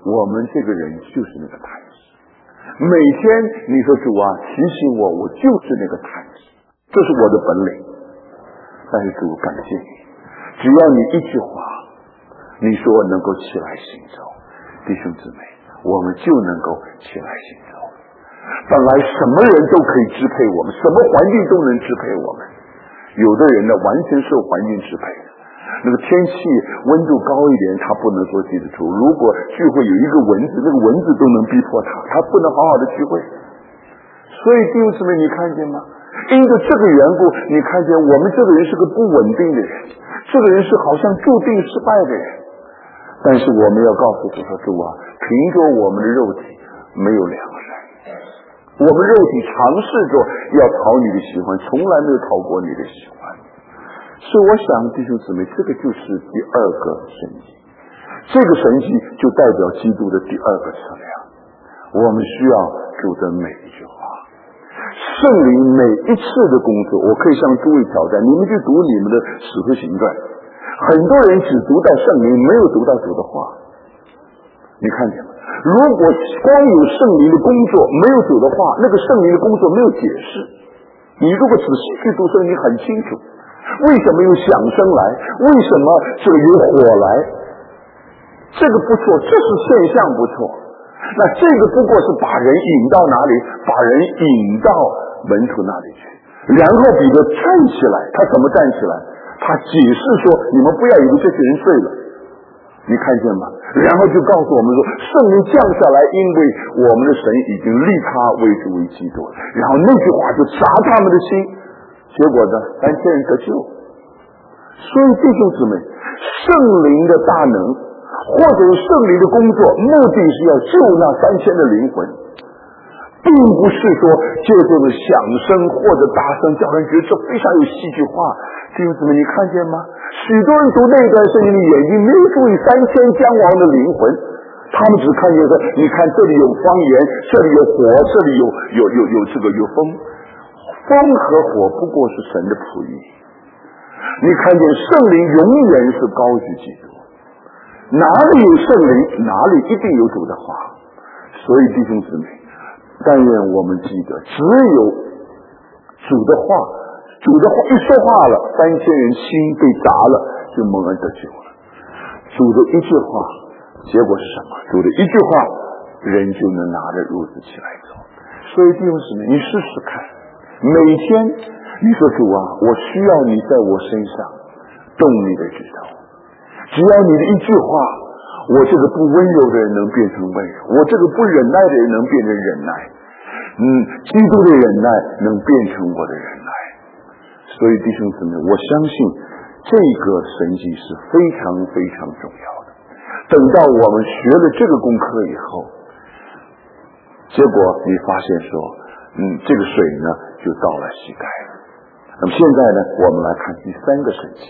我们这个人就是那个坛子。每天你说主啊，提醒我，我就是那个坛子，这是我的本领。但是主，感谢你，只要你一句话，你说能够起来行走，弟兄姊妹，我们就能够起来行走。本来什么人都可以支配我们，什么环境都能支配我们。有的人呢，完全受环境支配的。那个天气温度高一点，他不能说记得住。如果聚会有一个蚊子，那个蚊子都能逼迫他，他不能好好的聚会。所以弟兄姊妹，你看见吗？因着这个缘故，你看见我们这个人是个不稳定的人，这个人是好像注定失败的人。但是我们要告诉主说，主啊，凭着我们的肉体没有良善，我们肉体尝试着要讨你的喜欢，从来没有讨过你的喜欢。所以我想弟兄姊妹，这个就是第二个神迹，这个神迹就代表基督的第二个测量。我们需要主的每一句话，圣灵每一次的工作，我可以向诸位挑战，你们去读你们的使徒行传，很多人只读到圣灵，没有读到主的话。你看见吗？如果光有圣灵的工作，没有主的话，那个圣灵的工作没有解释。你如果仔细去读圣灵，很清楚为什么有响声来，为什么这个有火来，这个不错，这是现象不错。那这个不过是把人引到哪里？把人引到门徒那里去。然后彼得站起来，他怎么站起来？他解释说，你们不要以为这些人睡了，你看见吗？然后就告诉我们说，圣灵降下来，因为我们的神已经立他为主为基督。然后那句话就砸他们的心，结果呢，3000人得救。所以弟兄姊妹，圣灵的大能或者圣灵的工作，目的是要救那3000的灵魂，并不是说借助的响声或者大声叫人觉得这非常有戏剧化。弟兄姊妹，你看见吗？许多人读那段圣经的眼睛没有注意3000将亡的灵魂，他们只看见说，你看这里有方言，这里有火，这里有这个有风，风和火不过是神的仆役。你看见圣灵永远是高举基督，哪里有圣灵，哪里一定有主的话。所以弟兄姊妹，但愿我们记得，只有主的话，主的话一说话了，3000人心被砸了，就蒙恩得救了。主的一句话，结果是什么？主的一句话，人就能拿着褥子起来走。所以弟兄姊妹，你试试看，每天你说主啊，我需要你在我身上动你的指头，只要你的一句话，我这个不温柔的人能变成温柔，我这个不忍耐的人能变成忍耐，基督的忍耐能变成我的忍耐。所以弟兄姊妹，我相信这个神迹是非常非常重要的。等到我们学了这个功课以后，结果你发现说，这个水呢就到了膝盖了。那么现在呢，我们来看第三个神迹。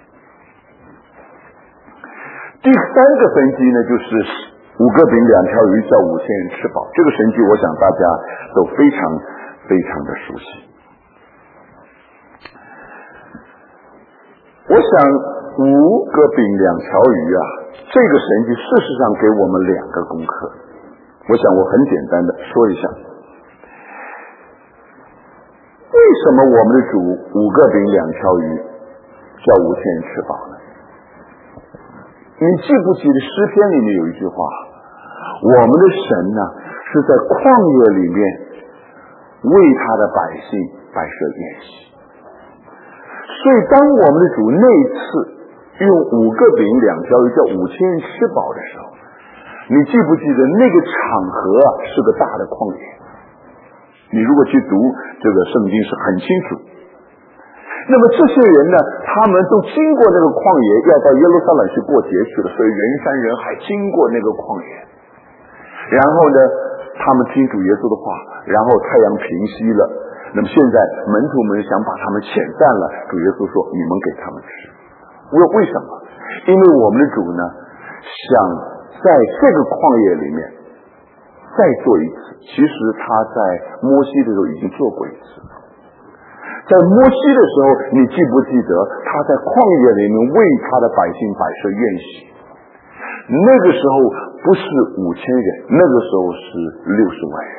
第三个神迹呢，就是5个饼2条鱼叫5000人吃饱。这个神迹我想大家都非常非常的熟悉。我想5个饼2条鱼啊，这个神迹事实上给我们2个功课。我想我很简单的说一下，为什么我们的主5个饼2条鱼叫5000人吃饱呢？你记不记得诗篇里面有一句话，我们的神呢是在旷野里面为他的百姓摆设宴席。所以当我们的主那次用5个饼2条鱼叫5000人吃饱的时候，你记不记得那个场合啊是个大的旷野？你如果去读这个圣经是很清楚。那么这些人呢，他们都经过那个旷野，要到耶路撒冷去过节去了，所以人山人海经过那个旷野。然后呢，他们听主耶稣的话，然后太阳平息了。那么现在门徒们想把他们遣散了，主耶稣说：“你们给他们吃。”为什么？因为我们的主呢，想在这个旷野里面再做一次。其实他在摩西的时候已经做过一次。在摩西的时候，你记不记得他在旷野里面为他的百姓摆设宴席？那个时候不是5000人，那个时候是60万人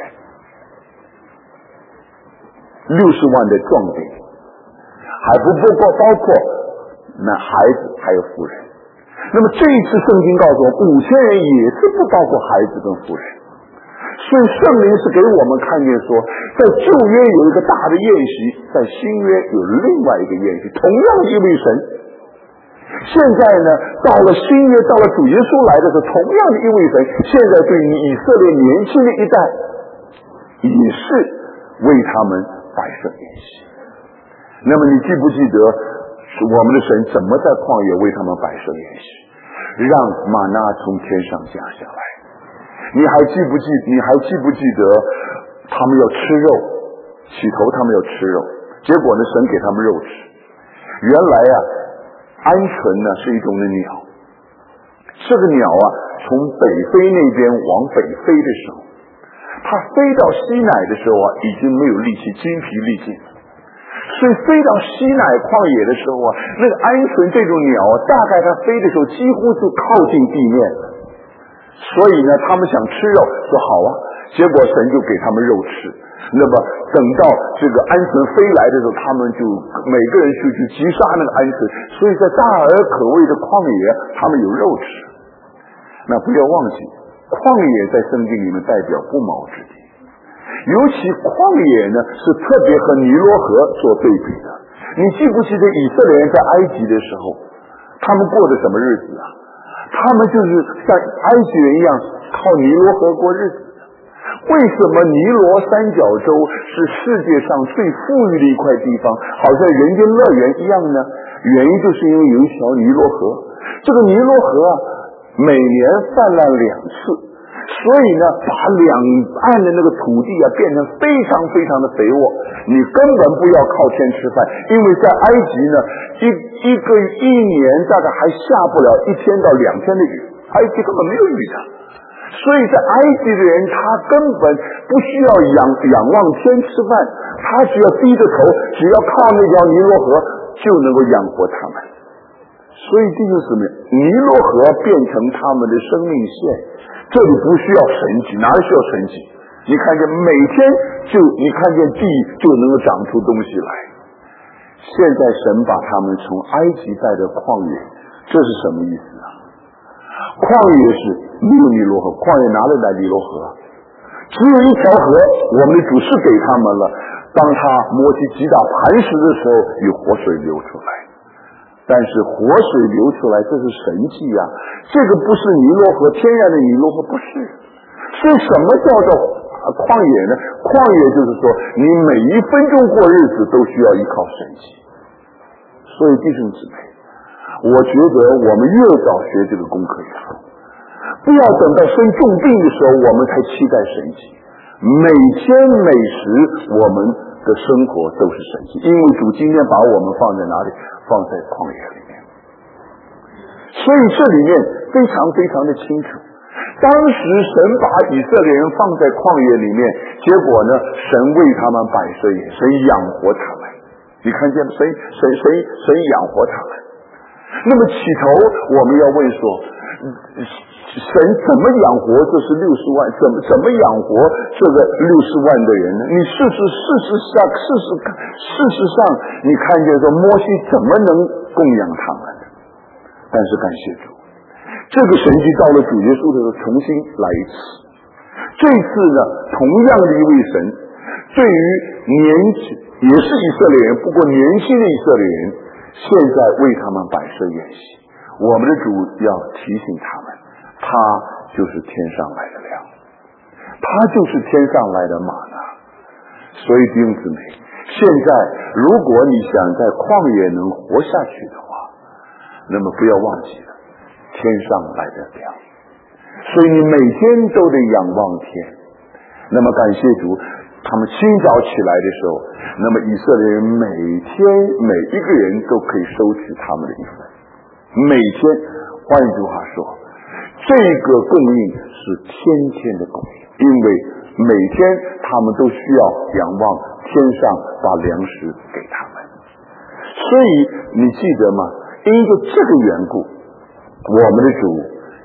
，60万的壮丁，还不包括那孩子还有妇人。那么这一次圣经告诉我，5000人也是不包括孩子跟妇人。所以圣灵是给我们看见说，在旧约有一个大的宴席，在新约有另外一个宴席，同样一位神。现在呢，到了新约，到了主耶稣来的时候，同样的一位神，现在对以色列年轻的一代，也是为他们摆设宴席。那么你记不记得我们的神怎么在旷野为他们摆设宴席，让玛纳从天上降下来？你还记不记得他们要吃肉，起头他们要吃肉，结果呢，神给他们肉吃。原来鹌鹑呢是一种的鸟，这个鸟从北非那边往北飞的时候，它飞到西乃的时候已经没有力气，筋疲力尽。所以飞到西乃旷野的时候那个鹌鹑这种鸟大概它飞的时候几乎就靠近地面了。所以呢，他们想吃肉，说好结果神就给他们肉吃。那么等到这个鹌鹑飞来的时候，他们就每个人去击杀那个鹌鹑。所以在大而可畏的旷野，他们有肉吃。那不要忘记，旷野在圣经里面代表不毛之地，尤其旷野呢是特别和尼罗河做对比的。你记不记得以色列人在埃及的时候，他们过的什么日子他们就是像埃及人一样靠尼罗河过日子。为什么尼罗三角洲是世界上最富裕的一块地方，好像人间乐园一样呢？原因就是因为有一条尼罗河，这个尼罗河每年泛滥2次，所以呢，把两岸的那个土地变成非常非常的肥沃，你根本不要靠天吃饭，因为在埃及呢，一年大概还下不了1天到2天的雨，埃及根本没有雨的。所以在埃及的人，他根本不需要仰望天吃饭，他只要低着头，只要靠那条尼罗河就能够养活他们。所以这就是什么？尼罗河变成他们的生命线，这里不需要神迹，哪里需要神迹？你看见每天你看见地就能够长出东西来。现在神把他们从埃及带的旷野，这是什么意思旷野是没有尼罗河，旷野哪里来尼罗河？只有一条河，我们的主是给他们了。当他摩西击打磐石的时候，有活水流出来。但是活水流出来，这是神迹这个不是尼罗河，天然的尼罗河不是。所以什么叫做旷野呢？旷野就是说，你每一分钟过日子都需要依靠神迹。所以弟兄姊妹，我觉得我们越早学这个功课越好，不要等到生重病的时候我们才期待神迹。每天每时我们的生活都是神迹，因为主今天把我们放在哪里？放在旷野里面。所以这里面非常非常的清楚，当时神把以色列人放在旷野里面，结果呢，神为他们摆设宴，神养活他们。你看见神养活他们。那么起头我们要问说，神怎么养活这是60万？怎么养活这个60万的人呢？你事实上，你看见说摩西怎么能供养他们呢？但是感谢主，这个神迹到了主耶稣的时候重新来一次。这次呢，同样的一位神，对于也是以色列人，不过年轻的以色列人，现在为他们摆设宴席。我们的主要提醒他们，他就是天上来的粮，他就是天上来的玛纳。所以弟兄姊妹，现在如果你想在旷野能活下去的话，那么不要忘记了天上来的粮。所以你每天都得仰望天。那么感谢主，他们清早起来的时候，那么以色列人每天每一个人都可以收取他们的一份。每天，换一句话说，这个供应是天天的供应，因为每天他们都需要仰望天上把粮食给他们。所以你记得吗？因着这个缘故，我们的主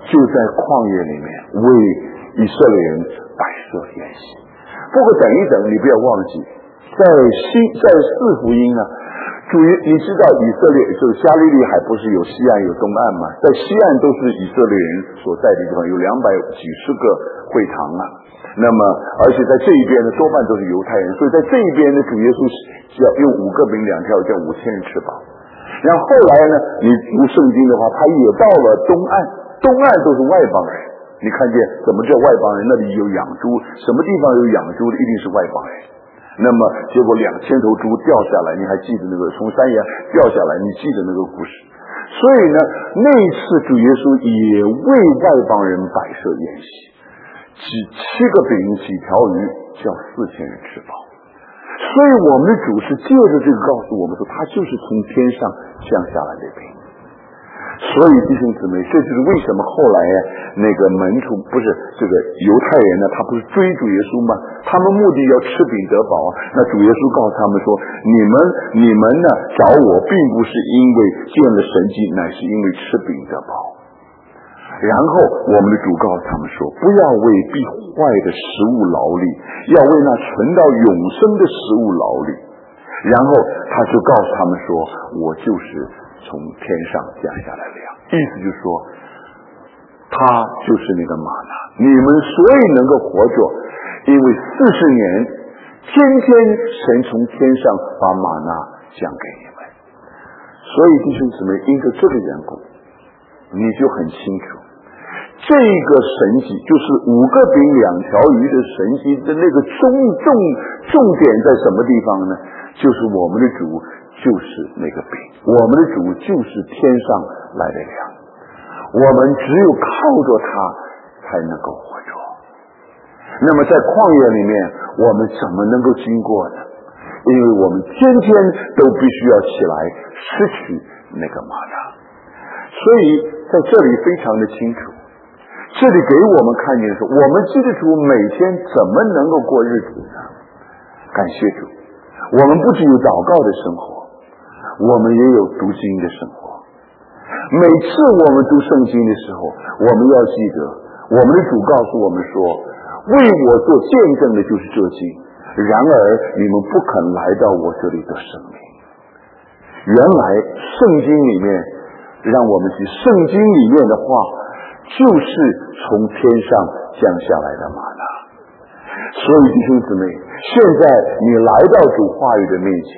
就在旷野里面为以色列人摆设筵席。不过等一等，你不要忘记，在四福音呢，你知道以色列就是加利利海不是有西岸有东岸吗？在西岸都是以色列人所在的地方，有200几十个会堂啊。那么而且在这一边呢，多半都是犹太人，所以在这一边呢，主耶稣要用5个饼2条叫5000人吃饱。然后后来呢，你读圣经的话，他也到了东岸，东岸都是外邦人。你看见怎么叫外邦人？那里有养猪，什么地方有养猪的一定是外邦人。那么结果2000头猪掉下来，你还记得那个从山崖掉下来，你记得那个故事。所以呢，那一次主耶稣也为外邦人摆设宴席，7个饼几条鱼叫4000人吃饱。所以我们的主是借着这个告诉我们说，他就是从天上降下来的饼。所以弟兄姊妹，这就是为什么后来那个门徒不是这个犹太人呢，他不是追主耶稣吗？他们目的要吃饼得饱。那主耶稣告诉他们说，你们呢找我，并不是因为见了神迹，乃是因为吃饼得饱。然后我们的主告诉他们说，不要为必坏的食物劳力，要为那存到永生的食物劳力。然后他就告诉他们说，我就是从天上降下来粮。意思就是说，他就是那个玛拿，你们所以能够活着，因为40年天天神从天上把玛拿降给你们。所以弟兄姊妹，因着这个缘故，你就很清楚，这个神迹就是5个饼2条鱼的神迹的那个重点在什么地方呢？就是我们的主就是那个饼，我们的主就是天上来的粮，我们只有靠着他才能够活着。那么在旷野里面，我们怎么能够经过呢？因为我们天天都必须要起来失去那个玛拿。所以在这里非常的清楚，这里给我们看见说，我们基督徒每天怎么能够过日子呢？感谢主，我们不只有祷告的生活，我们也有读经的生活。每次我们读圣经的时候，我们要记得，我们的主告诉我们说，为我做见证的就是这经，然而你们不肯来到我这里的生命。原来圣经里面让我们去，圣经里面的话就是从天上降下来的玛拿。所以弟兄姊妹，现在你来到主话语的面前，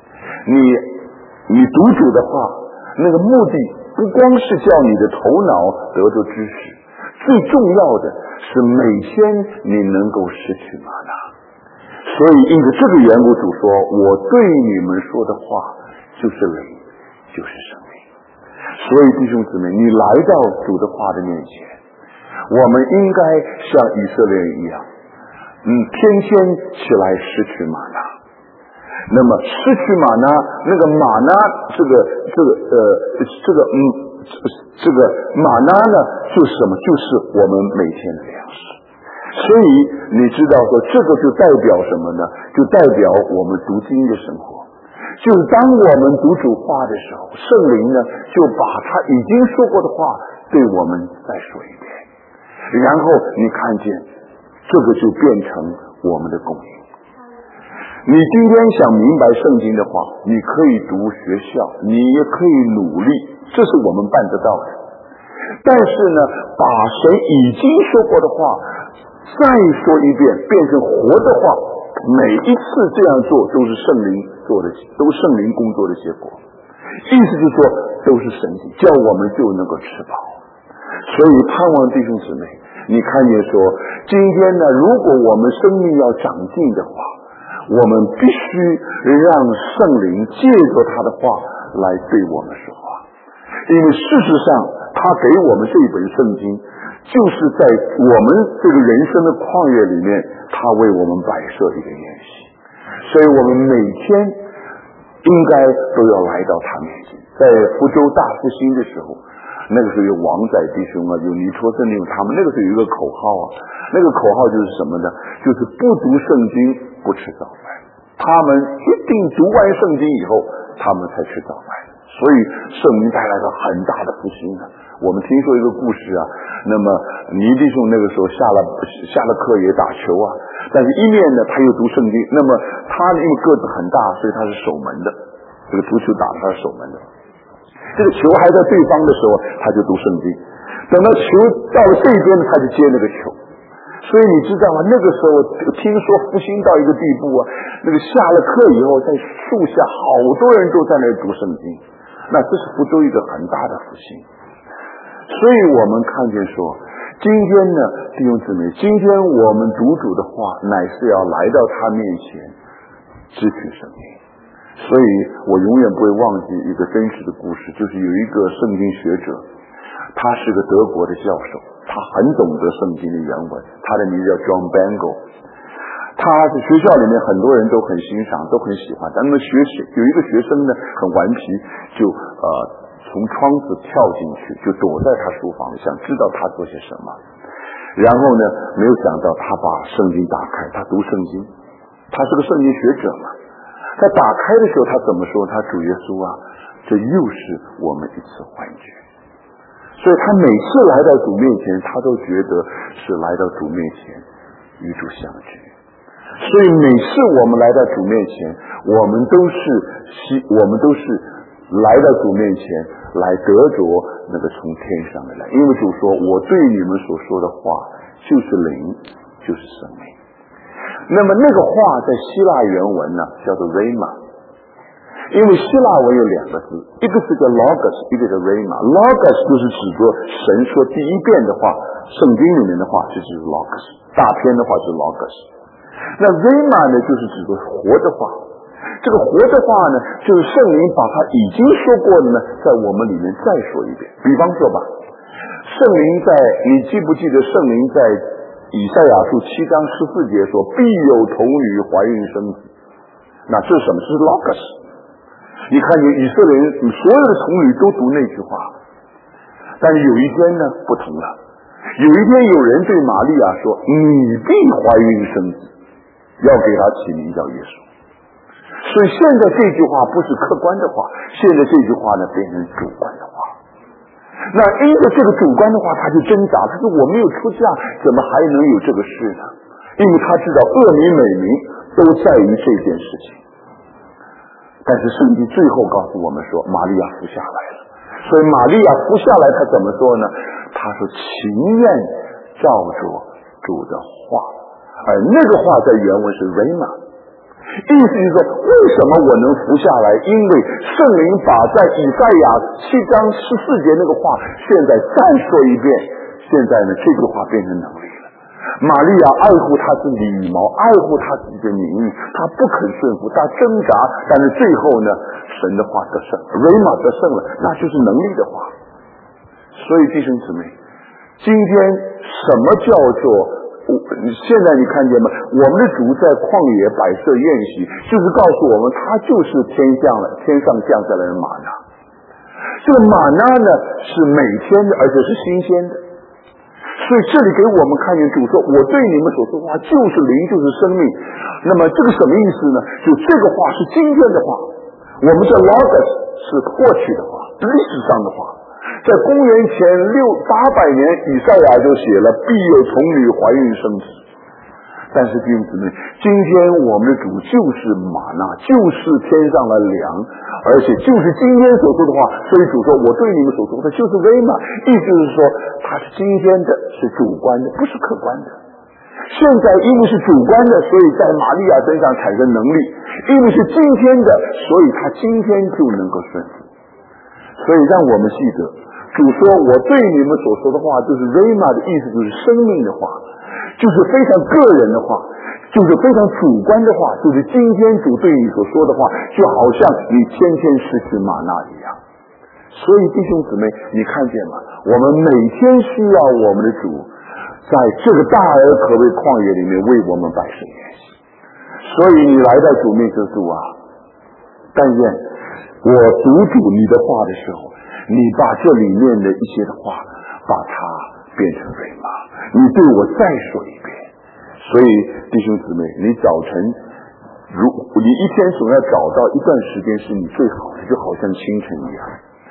你读主的话，那个目的不光是叫你的头脑得着知识，最重要的是每天你能够失去玛拿。所以因着这个缘故，主说，我对你们说的话就是灵，就是生命。所以弟兄姊妹，你来到主的话的面前，我们应该像以色列人一样，天天起来失去玛拿。那么失去玛拿，那个玛拿，这个玛拿呢，就是什么？就是我们每天的粮食。所以你知道说，这个就代表什么呢？就代表我们读经的生活。就是当我们读主话的时候，圣灵呢就把他已经说过的话对我们再说一遍，然后你看见这个就变成我们的供应。你今天想明白圣经的话，你可以读学校，你也可以努力，这是我们办得到的。但是呢，把神已经说过的话再说一遍，变成活的话，每一次这样做都是圣灵做的，都是圣灵工作的结果。意思就是说，都是神迹，叫我们就能够吃饱。所以盼望弟兄姊妹，你看见说，今天呢，如果我们生命要长进的话，我们必须让圣灵借着他的话来对我们说话。因为事实上他给我们这一本圣经，就是在我们这个人生的旷野里面，他为我们摆设一个宴席。所以我们每天应该都要来到他面前。在福州大复兴的时候，那个时候有王仔弟兄啊，有尼托森，有他们，那个时候有一个口号啊，那个口号就是什么呢？就是不读圣经不吃早饭。他们一定读完圣经以后，他们才吃早饭。所以圣灵带来了很大的复兴啊。我们听说一个故事啊， 那么倪弟兄那个时候下了课也打球啊，但是一面呢他又读圣经。那么他因为个子很大，所以他是守门的，这个足球打的他是守门的。这个球还在对方的时候，他就读圣经。等到球到了这边，他就接那个球。所以你知道吗？那个时候听说复兴到一个地步啊，那个下了课以后，在树下好多人都在那里读圣经。那这是福州一个很大的复兴。所以我们看见说，今天呢，弟兄姊妹，今天我们读主的话，乃是要来到他面前支取生命。所以我永远不会忘记一个真实的故事，就是有一个圣经学者，他是个德国的教授，他很懂得圣经的原文，他的名字叫 John Bangel。他在学校里面很多人都很欣赏，都很喜欢。但那么有一个学生呢，很顽皮，就从窗子跳进去，就躲在他书房里，想知道他做些什么。然后呢，没有想到他把圣经打开，他读圣经，他是个圣经学者嘛。在打开的时候，他怎么说？他主耶稣啊，这又是我们一次幻觉。所以他每次来到主面前，他都觉得是来到主面前与主相聚。所以每次我们来到主面前，我们都是来到主面前来得着那个从天上的来。因为主说，我对你们所说的话就是灵，就是生命。那么那个话在希腊原文呢，叫做 rhema。因为希腊文有两个字，一个是叫 logos， 一个叫 rhema。logos 就是指着神说第一遍的话，圣经里面的话，这就是 logos， 大篇的话是 logos。那 rhema 呢，就是指着活的话。这个活的话呢，就是圣灵把他已经说过的呢，在我们里面再说一遍。比方说吧，圣灵你记不记得圣灵在以赛亚书7章14节说，必有童女怀孕生子。那这是什么？这是 logos。你看见以色列人所有的童女都读那句话，但是有一天呢不同了。有一天有人对玛利亚说，你必怀孕生子，要给他起名叫耶稣。所以现在这句话不是客观的话，现在这句话呢变成主观的话。那因着这个主观的话，他就挣扎，他说我没有出嫁，怎么还能有这个事呢？因为他知道恶名美名都在于这件事情。但是圣经最后告诉我们说，玛利亚服下来了。所以玛利亚服下来，他怎么说呢？他说情愿照着主的话，而那个话在原文是 rhema， 意思就是说，为什么我能服下来？因为圣灵把在以赛亚7章14节那个话现在再说一遍，现在呢这句话变成能力了。玛利亚爱护她自己羽毛，爱护她自己的名誉，她不肯顺服，她挣扎，但是最后呢，神的话得胜，rhema得胜了，那就是能力的话。所以弟兄姊妹，今天什么叫做现在你看见吗？我们的主在旷野摆设宴席，就是告诉我们他就是天上降下来的玛纳。这个玛纳呢是每天的，而且是新鲜的。所以这里给我们看见主说，我对你们所说的话就是灵，就是生命。那么这个什么意思呢？就这个话是今天的话，我们叫 logos 是过去的话，历史上的话。在公元前800年，以赛亚就写了必有童女怀孕生子。但是弟兄姊妹，今天我们的主就是玛纳，就是天上的粮，而且就是今天所说的话。所以主说，我对你们所说的就是rhema，意思是说它是今天的，是主观的，不是客观的。现在因为是主观的，所以在玛利亚身上产生能力；因为是今天的，所以他今天就能够顺服。所以让我们记得，主说我对你们所说的话就是 rhema 的意思，就是生命的话，就是非常个人的话，就是非常主观的话，就是今天主对你所说的话，就好像你天天失去玛纳一样。所以弟兄姊妹，你看见吗？我们每天需要我们的主在这个大而可畏旷野里面为我们摆设筵席。所以你来到主面前，主啊，但愿我读主你的话的时候，你把这里面的一些的话把它变成rhema，你对我再说一遍。所以弟兄姊妹，你早晨你一天总要找到一段时间是你最好的，就好像清晨一样。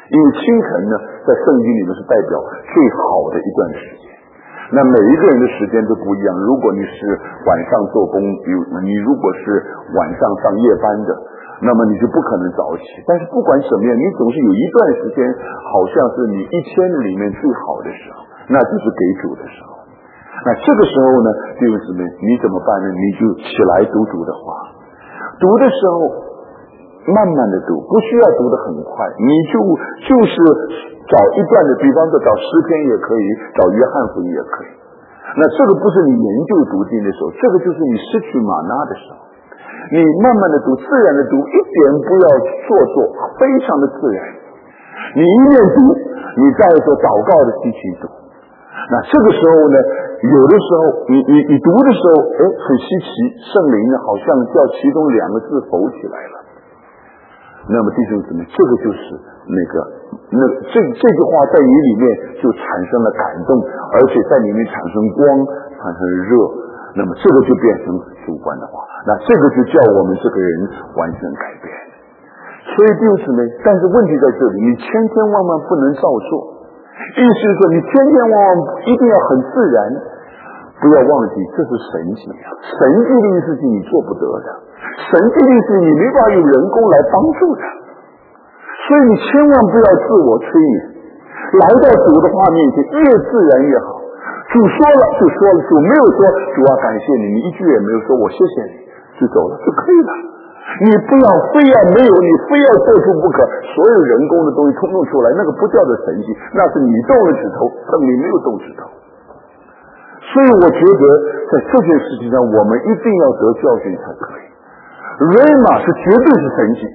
因为清晨呢，在圣经里面是代表最好的一段时间。那每一个人的时间都不一样。如果你是晚上做工，你如果是晚上上夜班的，那么你就不可能早起。但是不管什么样，你总是有一段时间好像是你一天里面最好的时候，那就是给主的时候。那这个时候呢，弟兄姊妹，你怎么办呢？你就起来读主的话，读的时候慢慢的读，不需要读得很快，你就是找一段的，比方说找诗篇也可以，找约翰福音也可以。那这个不是你研究读经的时候，这个就是你失去玛纳的时候。你慢慢的读，自然的读，一点不要做作，非常的自然。你一面读，你再做祷告的心情读。那这个时候呢，有的时候你读的时候，很稀奇，圣灵呢好像叫其中2个字浮起来了。那么弟兄姊妹，这个就是这句话在你里面就产生了感动，而且在里面产生光，产生热，那么这个就变成主观的话，那这个就叫我们这个人完全改变。所以弟兄姊妹，但是问题在这里，你千千万万不能照做，意思是说你千千万万一定要很自然，不要忘记这是神迹啊！神迹的事情你做不得的，神迹的事情你没法用人工来帮助的，所以你千万不要自我催眠，来到主的话面前，越自然越好。主说了就说了，主没有说主啊感谢你，你一句也没有说我谢谢你，就走了就可以了。你不要非要没有，你非要做出不可，所有人工的东西通通出来，那个不叫做神迹，那是你动了指头，圣灵没有动指头。所以我觉得在这件事情上，我们一定要得教训才可以。Rhema 是绝对是神迹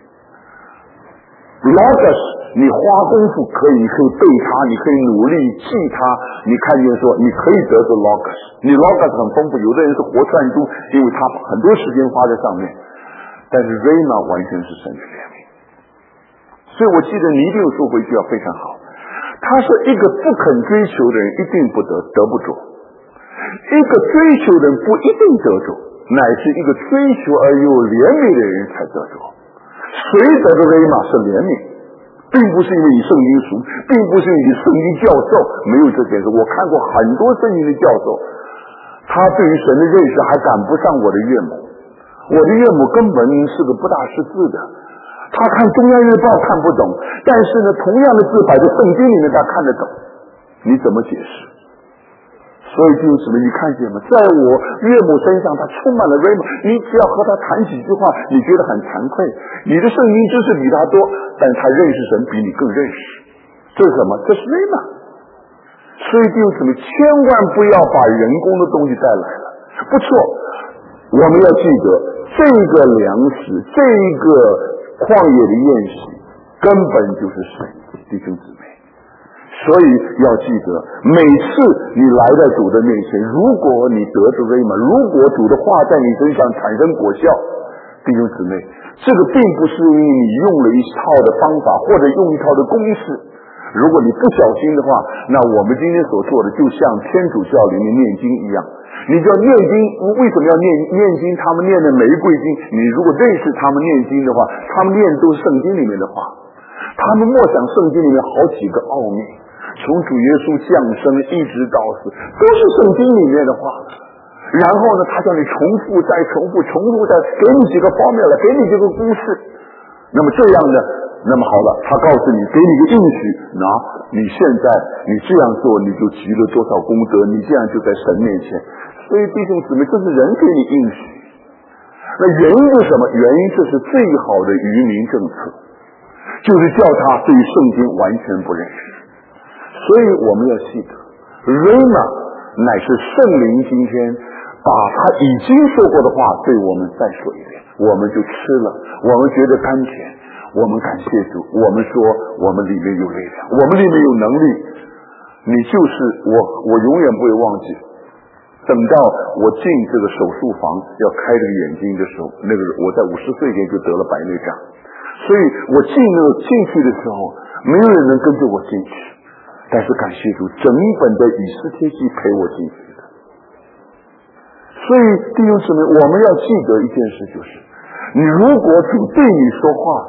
，Logos 你花功夫可以背它，你可以努力记它，你看见说你可以得着 Logos， 你 Logos 很丰富，有的人是活串珠，因为他很多时间花在上面，但是 Rhema 完全是神的怜悯。所以我记得你一定有说过一句话非常好，他说一个不肯追求的人一定得不着，一个追求的人不一定得着，乃是一个追求而又怜悯的人才得着。谁得的 Rhema 是怜悯，并不是因为你圣经熟，并不是因为你圣经教授，没有这件事。我看过很多圣经的教授，他对于神的认识还赶不上我的岳母。我的岳母根本是个不大识字的，他看中央日报看不懂，但是呢，同样的字摆在圣经里面他看得懂，你怎么解释？所以就是什么？你看见吗？在我岳母身上，他充满了 Rhema。你只要和他谈几句话，你觉得很惭愧。你的圣经知识比他多，但他认识神比你更认识。这是什么？这是 Rhema。所以就是什么？千万不要把人工的东西带来了。不错，我们要记得这个粮食，这个旷野的宴席，根本就是神，弟兄姊妹。所以要记得，每次你来到主的面前，如果你得着 Rhema， 如果主的话在你身上产生果效，弟兄姊妹，这个并不是因为你用了一套的方法或者用一套的公式。如果你不小心的话，那我们今天所做的就像天主教里面念经一样。你知道念经为什么要念经？他们念的玫瑰经，你如果认识他们念经的话，他们念的都是圣经里面的话，他们默想圣经里面好几个奥秘，从主耶稣降生一直到死，都是圣经里面的话。然后呢，他叫你重复再重复，给你几个方面了，给你几个故事。那么这样呢，那么好了，他告诉你，给你个应许，你现在你这样做，你就积了多少功德，你这样就在神面前。所以弟兄姊妹，这是人给你应许。那原因是什么？原因这是最好的愚民政策，就是叫他对圣经完全不认识。所以我们要记得 Rhema 乃是圣灵今天把他已经说过的话对我们再说一遍，我们就吃了，我们觉得甘甜，我们感谢主，我们说我们里面有力量，我们里面有能力。你就是我永远不会忘记，等到我进这个手术房要开这个眼睛的时候，那个我在50岁前就得了白内障，所以我进去的时候，没有人能跟着我进去，但是感谢主，整本的以斯帖记陪我进去的。所以弟兄姊妹，我们要记得一件事，就是你如果主对你说话，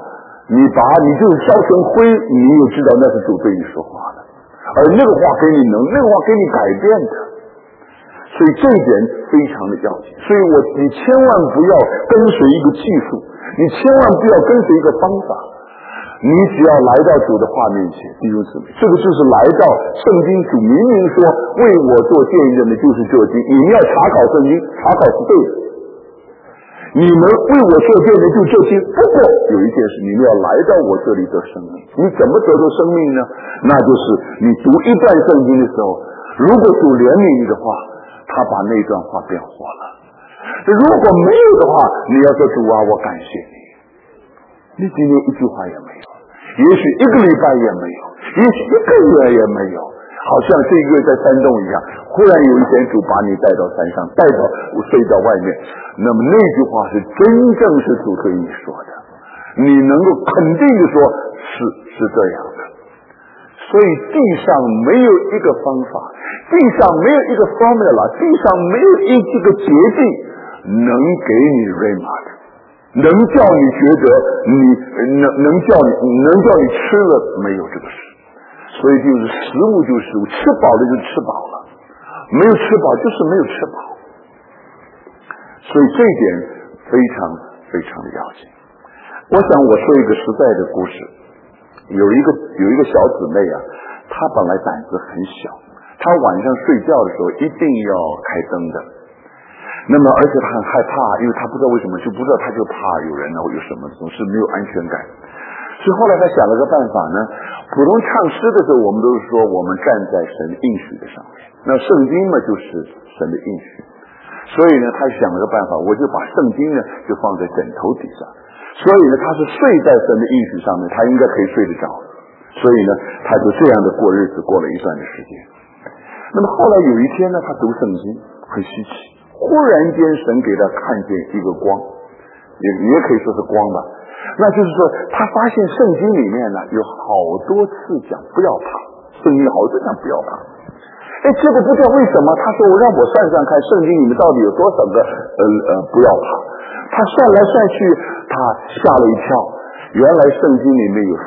你就是烧成灰，你也知道那是主对你说话的，而那个话给你那个话给你改变的。所以这一点非常的要紧。所以你千万不要跟随一个技术，你千万不要跟随一个方法，你只要来到主的话面前，弟兄姊妹，这个就是来到圣经，主明明说为我做见证的就是这经，你们要查考圣经，查考是对的。你们为我做见证就这经，不过有一件事，你们要来到我这里得生命。你怎么得到生命呢？那就是你读一段圣经的时候，如果主怜悯你的话，他把那段话变活了。如果没有的话，你要说主啊，我感谢你。你今天一句话也没有，也许一个礼拜也没有，也许一个月也没有，好像这个月在山洞一样，忽然有一天主把你带到山上，带到睡到外面，那么那句话是真正是主对你说的，你能够肯定的说是这样的。所以地上没有一个方法，地上没有一个 formula， 地上没有一个捷径能给你 rhema 的，能叫你觉得能叫你吃了，没有这个事。所以就是食物就是食物，吃饱了就吃饱了，没有吃饱就是没有吃饱。所以这一点非常非常的要紧。我想我说一个实在的故事，有一个小姊妹啊，她本来胆子很小，她晚上睡觉的时候一定要开灯的。那么而且她很害怕，因为她不知道为什么，就不知道她就怕有人呢，或有什么，总是没有安全感。所以后来她想了个办法呢，普通唱诗的时候我们都是说我们站在神应许的上面，那圣经嘛就是神的应许，所以呢她想了个办法，我就把圣经呢就放在枕头底下，所以呢她是睡在神的应许上面，她应该可以睡得着，所以呢她就这样的过日子，过了一段的时间。那么后来有一天呢，她读圣经很稀奇，忽然间神给她看见一个光，也可以说是光吧，那就是说他发现圣经里面呢有好多次讲不要怕，圣经好多讲不要怕。结果不知道为什么，他说让我算算看圣经里面到底有多少个不要怕。他算来算去，他吓了一跳，原来圣经里面有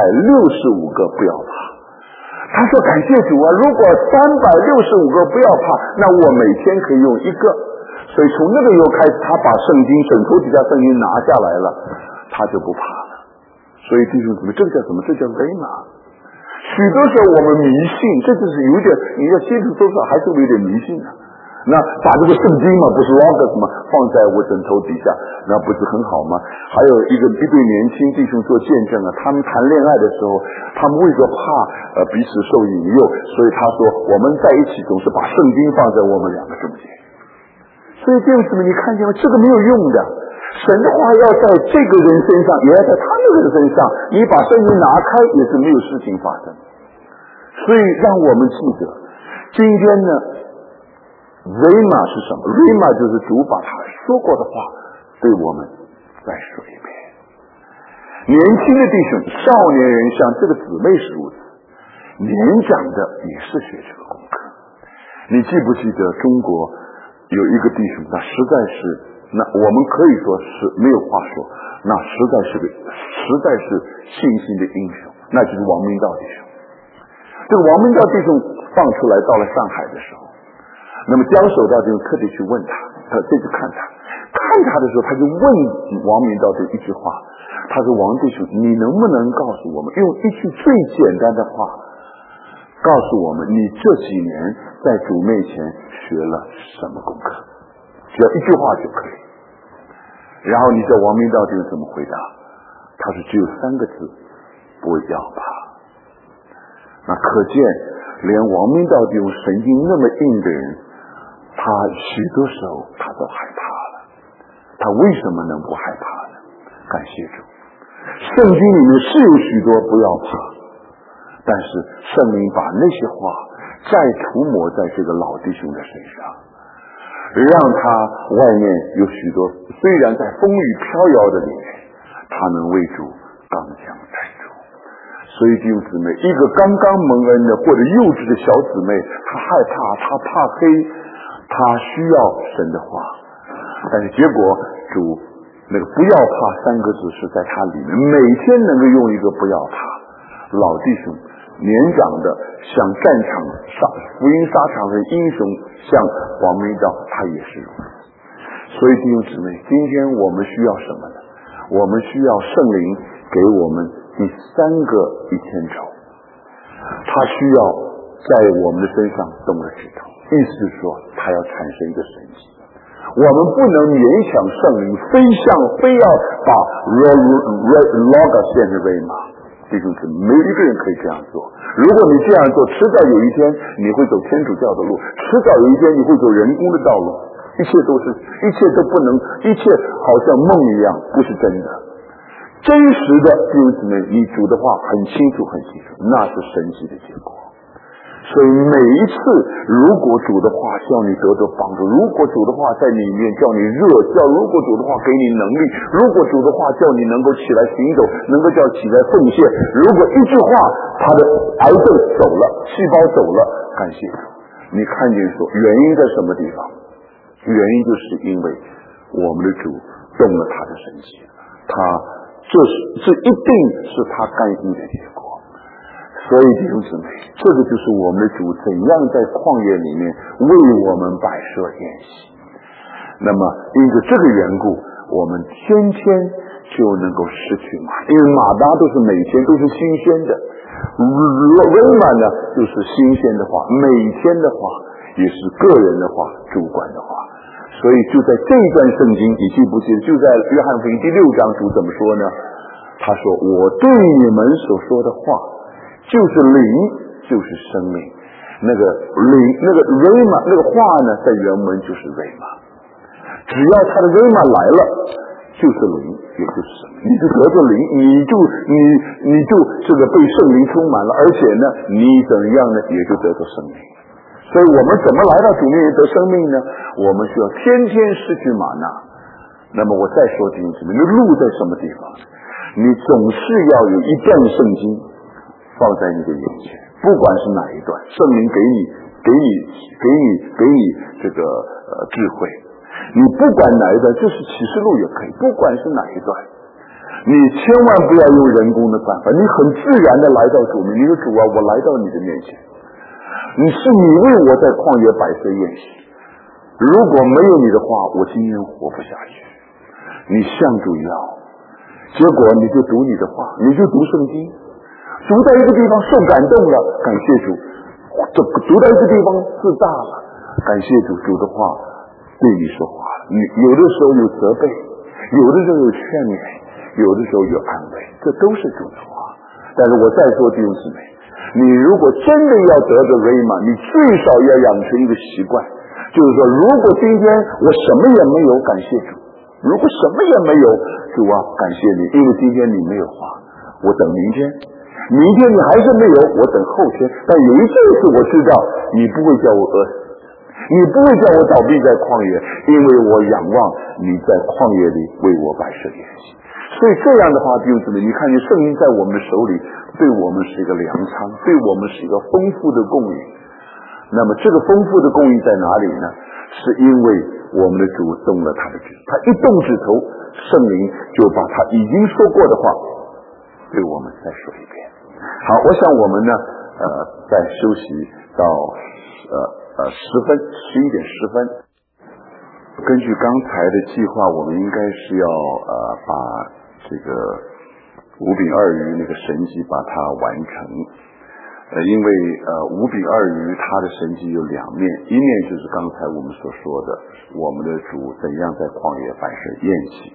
365个不要怕。他说感谢主啊，如果365个不要怕，那我每天可以用一个。所以从那个以后开始，他把圣经枕头底下圣经拿下来了，他就不怕了。所以弟兄姊妹，这个叫什么？这叫rhema。许多时候我们迷信，这就是有点，你要接触多少还是有点迷信的。那把这个圣经嘛，不是 logos 嘛，放在我枕头底下，那不是很好吗？还有一对年轻弟兄做见证啊，他们谈恋爱的时候，他们为着怕彼此受引诱，所以他说我们在一起总是把圣经放在我们两个中间。所以弟兄姊妹，你看见吗？这个没有用的。神的话要在这个人身上，也要在他那个人身上，你把圣经拿开也是没有事情发生。所以让我们记得，今天呢，rhema 是什么？ rhema 就是主把他说过的话对我们再说一遍。年轻的弟兄、少年人像这个姊妹是如此，年长的也是学这个功课。你记不记得中国有一个弟兄，他实在是，那我们可以说是没有话说，那实在是信心的英雄，那就是王明道弟兄。这个王明道弟兄放出来到了上海的时候，那么江守道弟兄特地去问他，这次看他的时候，他就问王明道这一句话，他说王弟兄，你能不能告诉我们，用一句最简单的话告诉我们，你这几年在主面前学了什么功课？只要一句话就可以。然后你知道王明道弟兄怎么回答？他说只有3个字，不要怕。那可见连王明道弟兄神经那么硬的人，他许多时候他都害怕了。他为什么能不害怕呢？感谢主，圣经里面是有许多不要怕，但是圣灵把那些话再涂抹在这个老弟兄的身上，让他外面有许多，虽然在风雨飘摇的里面，他能为主刚强站住。所以弟兄姊妹，一个刚刚蒙恩的或者幼稚的小姊妹，她害怕，她怕黑，她需要神的话，但是结果主那个不要怕三个字是在他里面，每天能够用一个不要怕，老弟兄年长的像战场福音沙场的英雄，像黄明道，他也是如此。所以弟兄姊妹，今天我们需要什么呢？我们需要圣灵给我们第三个1000筹，他需要在我们的身上动了指头，意思是说他要产生一个神迹。我们不能勉强圣灵非要把 logos 变成 rhema， 弟兄姊妹，没有一个人可以这样做。如果你这样做，迟早有一天你会走天主教的路，迟早有一天你会走人工的道路，一切都不能，一切好像梦一样，不是真的。真实的弟兄姊妹，你主的话很清楚，那是神迹的结果。所以每一次，如果主的话叫你得到帮助，如果主的话在里面叫你热叫，如果主的话给你能力，如果主的话叫你能够起来行走，能够叫起来奉献，如果一句话他的癌症走了，细胞走了，感谢主。你看见说原因在什么地方？原因就是因为我们的主动了他的神迹，这一定是他甘心的结果。所以弟兄姊妹，这个就是我们的主怎样在旷野里面为我们摆设筵席。那么因着这个缘故，我们天天就能够失去马，因为马达都是每天都是新鲜的，威玛呢就是新鲜的话，每天的话也是个人的话，主观的话。所以就在这一段圣经，你记不记得？就在约翰福音第6章，主怎么说呢？他说：“我对你们所说的话，就是灵，就是生命。”那个灵，那个 rhema， 那个话呢，在原文就是 rhema。只要他的 rhema 来了，就是灵，也就是生命。你就得着灵，你就这个被圣灵充满了，而且呢，你怎样呢，也就得着生命。所以我们怎么来到主面前得生命呢？我们需要天天失去玛纳。那么我再说弟兄姊妹，那路在什么地方？你总是要有一段圣经放在你的眼前，不管是哪一段，圣灵给你这个智慧。你不管哪一段，就是启示录也可以，不管是哪一段，你千万不要用人工的办法，你很自然的来到主面，你说主啊，我来到你的面前。你为我在旷野摆设宴席，如果没有你的话，我今天活不下去。你向主要，结果你就读你的话，你就读圣经，读到一个地方受感动了，感谢主；读到一个地方自大了，感谢主，主的话对你说话了。你有的时候有责备，有的时候有劝勉，有的时候有安慰，这都是主的话。但是我再说弟兄姊妹，你如果真的要得着 rhema， 你最少要养成一个习惯，就是说，如果今天我什么也没有，感谢主；如果什么也没有，主啊，感谢你，因为今天你没有话，我等明天；明天你还是没有，我等后天。但有一件事我知道，你不会叫我饿死，你不会叫我倒闭在旷野，因为我仰望你在旷野里为我摆设筵席。所以这样的话，弟兄姊妹，你看见圣灵在我们的手里，对我们是一个粮仓，对我们是一个丰富的供应。那么这个丰富的供应在哪里呢？是因为我们的主动了他的指，他一动指头，圣灵就把他已经说过的话对我们再说一遍。好，我想我们呢再休息到11点10分。根据刚才的计划，我们应该是要把这个5饼2鱼那个神迹把它完成。因为5饼2鱼它的神迹有2面，一面就是刚才我们所说的，我们的主怎样在旷野摆设宴席。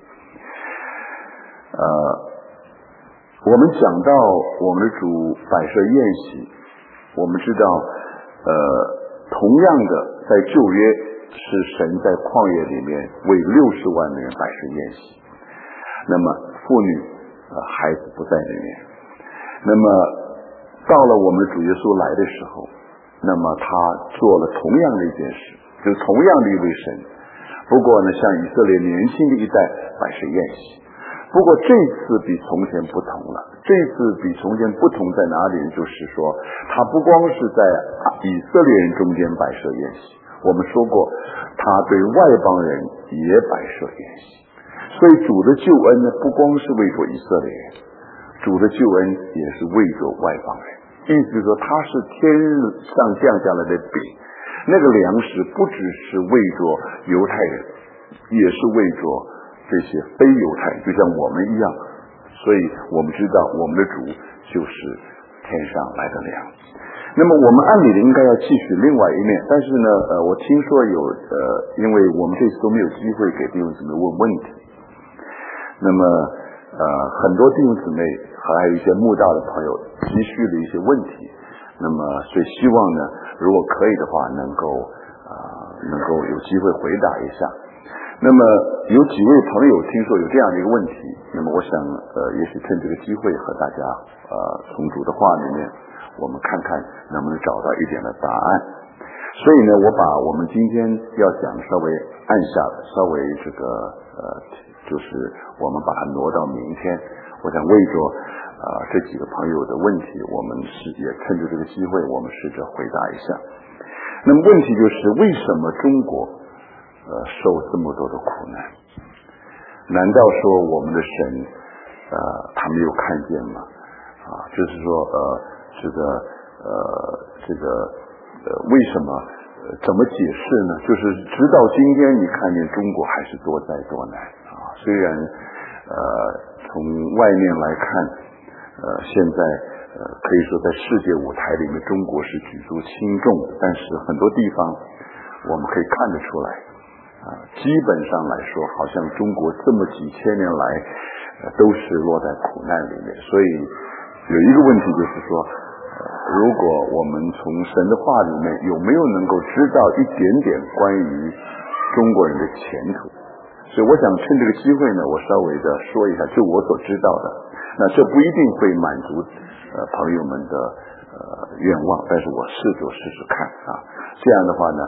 我们讲到我们的主摆设宴席，我们知道同样的在旧约是神在旷野里面为60万人摆设宴席，那么妇女孩子不在里面。那么到了我们主耶稣来的时候，那么他做了同样的一件事，就是同样的一位神，不过呢向以色列年轻的一代摆设宴席。不过这次比从前不同了，这次比从前不同在哪里？就是说他不光是在以色列人中间摆设宴席，我们说过他对外邦人也摆设宴席。所所以主的救恩呢，不光是为着以色列人，主的救恩也是为着外邦人。意思是说，他是天上降下来的饼，那个粮食不只是为着犹太人，也是为着这些非犹太人，就像我们一样。所以我们知道我们的主就是天上来的粮。那么我们按理应该要继续另外一面，但是呢，我听说因为我们这次都没有机会给弟兄姊妹问问题，那么很多弟兄姊妹还有一些慕道的朋友急需的一些问题，那么所以希望呢，如果可以的话，能够有机会回答一下。那么有几位朋友听说有这样的一个问题，那么我想也许趁这个机会和大家从主的话里面，我们看看能不能找到一点的答案。所以呢，我把我们今天要讲稍微按下，稍微就是我们把它挪到明天。我想为着这几个朋友的问题，我们也趁着这个机会，我们试着回答一下。那么问题就是为什么中国受这么多的苦难？难道说我们的神他没有看见吗？就是说为什么怎么解释呢？就是直到今天你看见中国还是多灾多难虽然从外面来看现在可以说在世界舞台里面中国是举足轻重的，但是很多地方我们可以看得出来基本上来说好像中国这么几千年来都是落在苦难里面。所以有一个问题就是说如果我们从神的话里面有没有能够知道一点点关于中国人的前途。所以我想趁这个机会呢，我稍微的说一下就我所知道的，那这不一定会满足朋友们的愿望，但是我试试看这样的话呢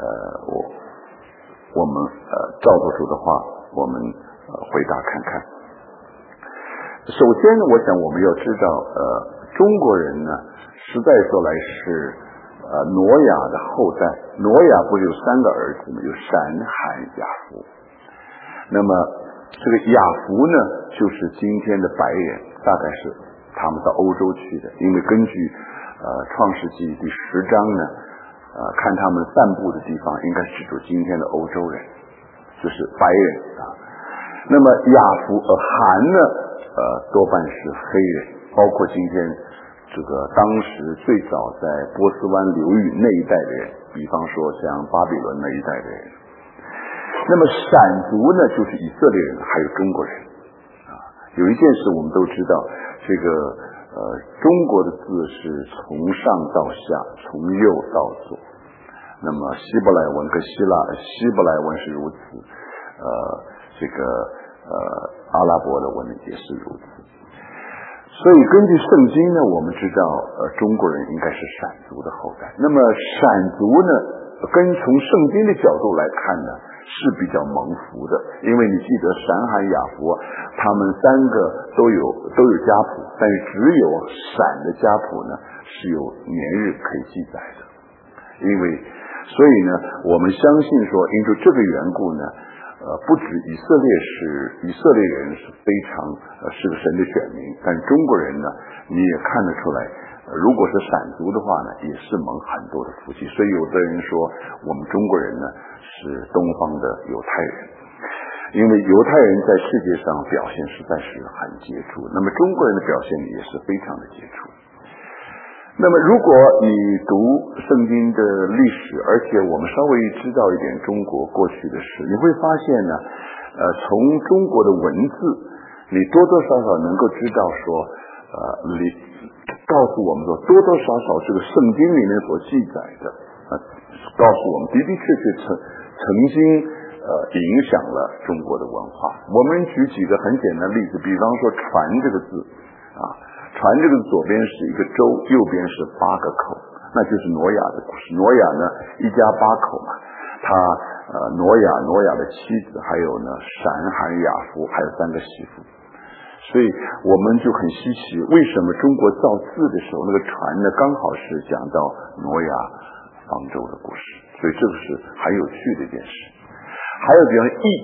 我们照着主的话我们回答看看。首先呢，我想我们要知道中国人呢实在说来是挪亚的后代。挪亚不是有3个儿子吗？有闪、含、雅弗。那么这个雅弗呢就是今天的白人，大概是他们到欧洲去的，因为根据创世纪第10章呢看他们散布的地方应该是指今天的欧洲人，就是白人那么雅弗含呢多半是黑人，包括今天这个当时最早在波斯湾流域那一带的人，比方说像巴比伦那一带的人。那么闪族呢就是以色列人还有中国人有一件事我们都知道，这个中国的字是从上到下，从右到左。那么希伯来文跟希伯来文是如此，这个阿拉伯的文也是如此。所以根据圣经呢，我们知道中国人应该是闪族的后代。那么闪族呢跟从圣经的角度来看呢是比较蒙福的，因为你记得闪、含、雅弗他们3个都有家谱，但是只有闪的家谱呢是有年日可以记载的。所以呢我们相信说因为这个缘故呢不止以色列人是非常是个神的选民，但中国人呢你也看得出来如果是闪族的话呢也是蒙很多的福气。所以有的人说我们中国人呢是东方的犹太人，因为犹太人在世界上表现实在是很杰出，那么中国人的表现也是非常的杰出。那么如果你读圣经的历史，而且我们稍微知道一点中国过去的事，你会发现呢从中国的文字你多多少少能够知道说告诉我们说多多少少这个圣经里面所记载的告诉我们的的确确曾经影响了中国的文化。我们举几个很简单的例子，比方说船这个字船这个左边是一个舟，右边是8个口，那就是挪亚的故事。挪亚呢一家8口嘛，他挪亚的妻子，还有呢闪、含、雅弗，还有3个媳妇。所以我们就很稀奇，为什么中国造字的时候那个船呢刚好是讲到挪亚方舟的故事。所以这个是很有趣的一件事。还有比方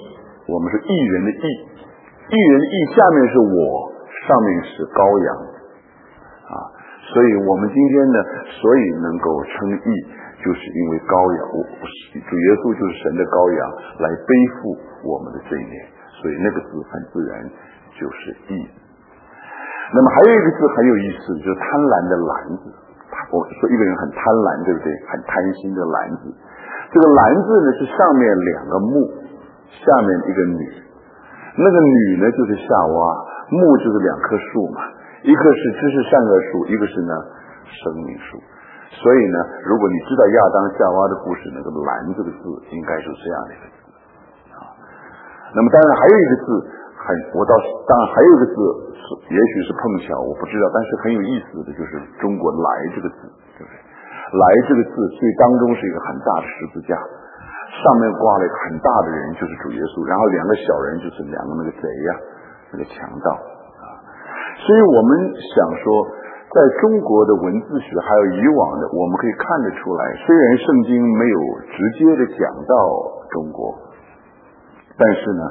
我们是义人的义，义人的义下面是我，上面是羔羊所以我们今天呢，所以能够称义，就是因为羔羊，主耶稣就是神的羔羊，来背负我们的罪孽，所以那个字很自然就是义。那么还有一个字很有意思，就是贪婪的篮子。我说一个人很贪婪，对不对？很贪心的篮子。这个篮子呢是上面2个木，下面一个女。那个女呢就是夏娃，木就是2棵树嘛，一个是知识善恶树，一个是呢生命树。所以呢，如果你知道亚当夏娃的故事，那个篮这个字应该是这样的一个字那么当然还有一个字当然还有一个字也许是碰巧，我不知道，但是很有意思的就是中国来这个字，对不对？来这个字最当中是一个很大的十字架，上面挂了一个很大的人，就是主耶稣，然后2个小人就是2个那个贼那个强盗所以我们想说，在中国的文字学还有以往的，我们可以看得出来，虽然圣经没有直接的讲到中国，但是呢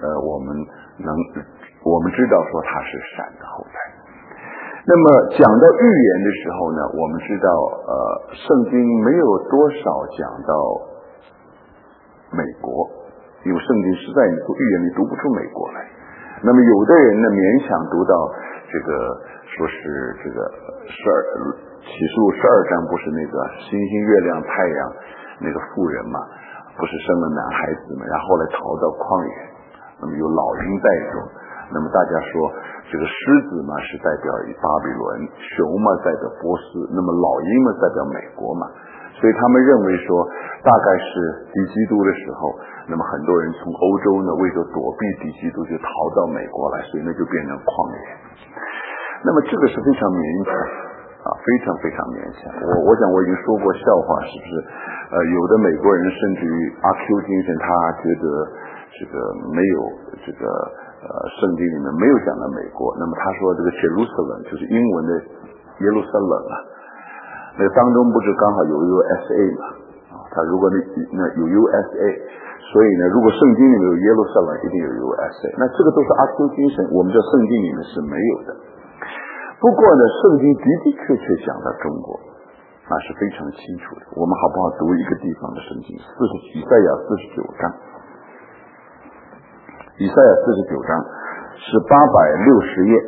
我们知道说他是闪的后代。那么讲到预言的时候呢，我们知道圣经没有多少讲到美国，因为圣经实在你读预言你读不出美国来。那么有的人呢勉强读到这个说是这个启示录12章，不是那个星星月亮太阳那个妇人嘛，不是生了男孩子嘛，然后后来逃到旷野，那么有老鹰带走，那么大家说这个狮子嘛是代表巴比伦，熊嘛代表波斯，那么老鹰嘛代表美国嘛，所以他们认为说大概是敌基督的时候，那么很多人从欧洲呢为了躲避敌基督就逃到美国来，所以那就变成旷野。那么这个是非常勉强非常非常勉强。我想我已经说过笑话，是不是？有的美国人甚至于阿 Q 精神，他觉得这个没有这个圣经里面没有讲到美国。那么他说这个 Jerusalem 就是英文的耶路撒冷那个当中不是刚好有 USA 嘛？他如果那有 USA， 所以呢，如果圣经里面有耶路撒冷，一定有 USA。那这个都是阿 Q 精神，我们这圣经里面是没有的。不过呢，圣经的的确确讲到中国，那是非常清楚的。我们好不好读一个地方的圣经？以赛亚49章，以赛亚49章是860页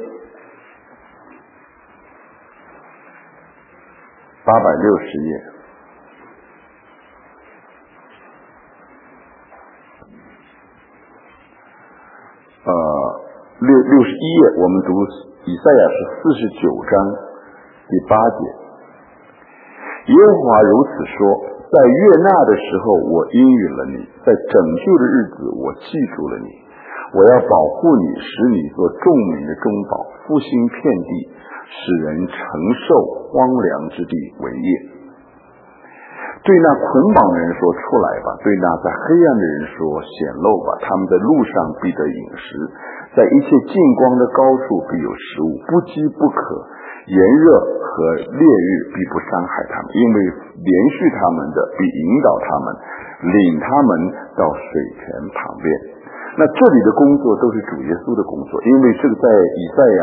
，860页。61页我们读以赛亚是49章第8节。耶和华如此说，在悦纳的时候我应允了你，在拯救的日子我记住了你，我要保护你，使你做众民的中保，复兴遍地，使人承受荒凉之地为业。对那捆绑的人说，出来吧；对那在黑暗的人说，显露吧。他们在路上必得饮食，在一切近光的高处必有食物，不饥不渴，炎热和烈日必不伤害他们，因为连续他们的必引导他们，领他们到水泉旁边。那这里的工作都是主耶稣的工作，因为这个在以赛亚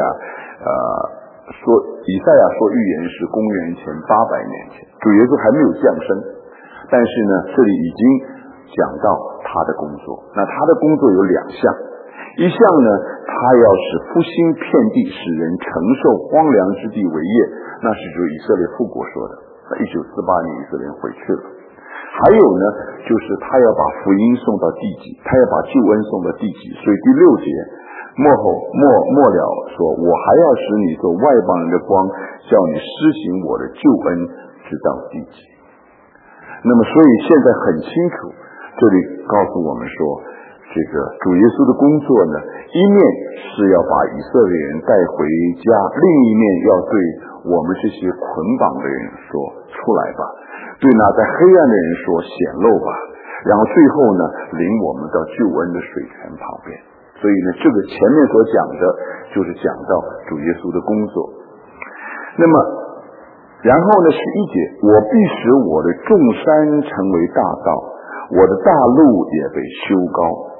说预言是公元前800年前，主耶稣还没有降生，但是呢，这里已经讲到他的工作。那他的工作有2项，一项呢，他要使复兴遍地，使人承受荒凉之地为业，那是指以色列复国说的。1948年以色列人回去了。还有呢，就是他要把福音送到地极，他要把救恩送到地极。所以第6节末了说，我还要使你做外邦人的光，叫你施行我的救恩直到地极。那么所以现在很清楚，这里告诉我们说，这个主耶稣的工作呢，一面是要把以色列人带回家，另一面要对我们这些捆绑的人说，出来吧；对那在黑暗的人说，显露吧。然后最后呢，领我们到救恩的水泉旁边。所以呢，这个前面所讲的就是讲到主耶稣的工作。那么然后呢，11节，我必使我的众山成为大道，我的大路也被修高。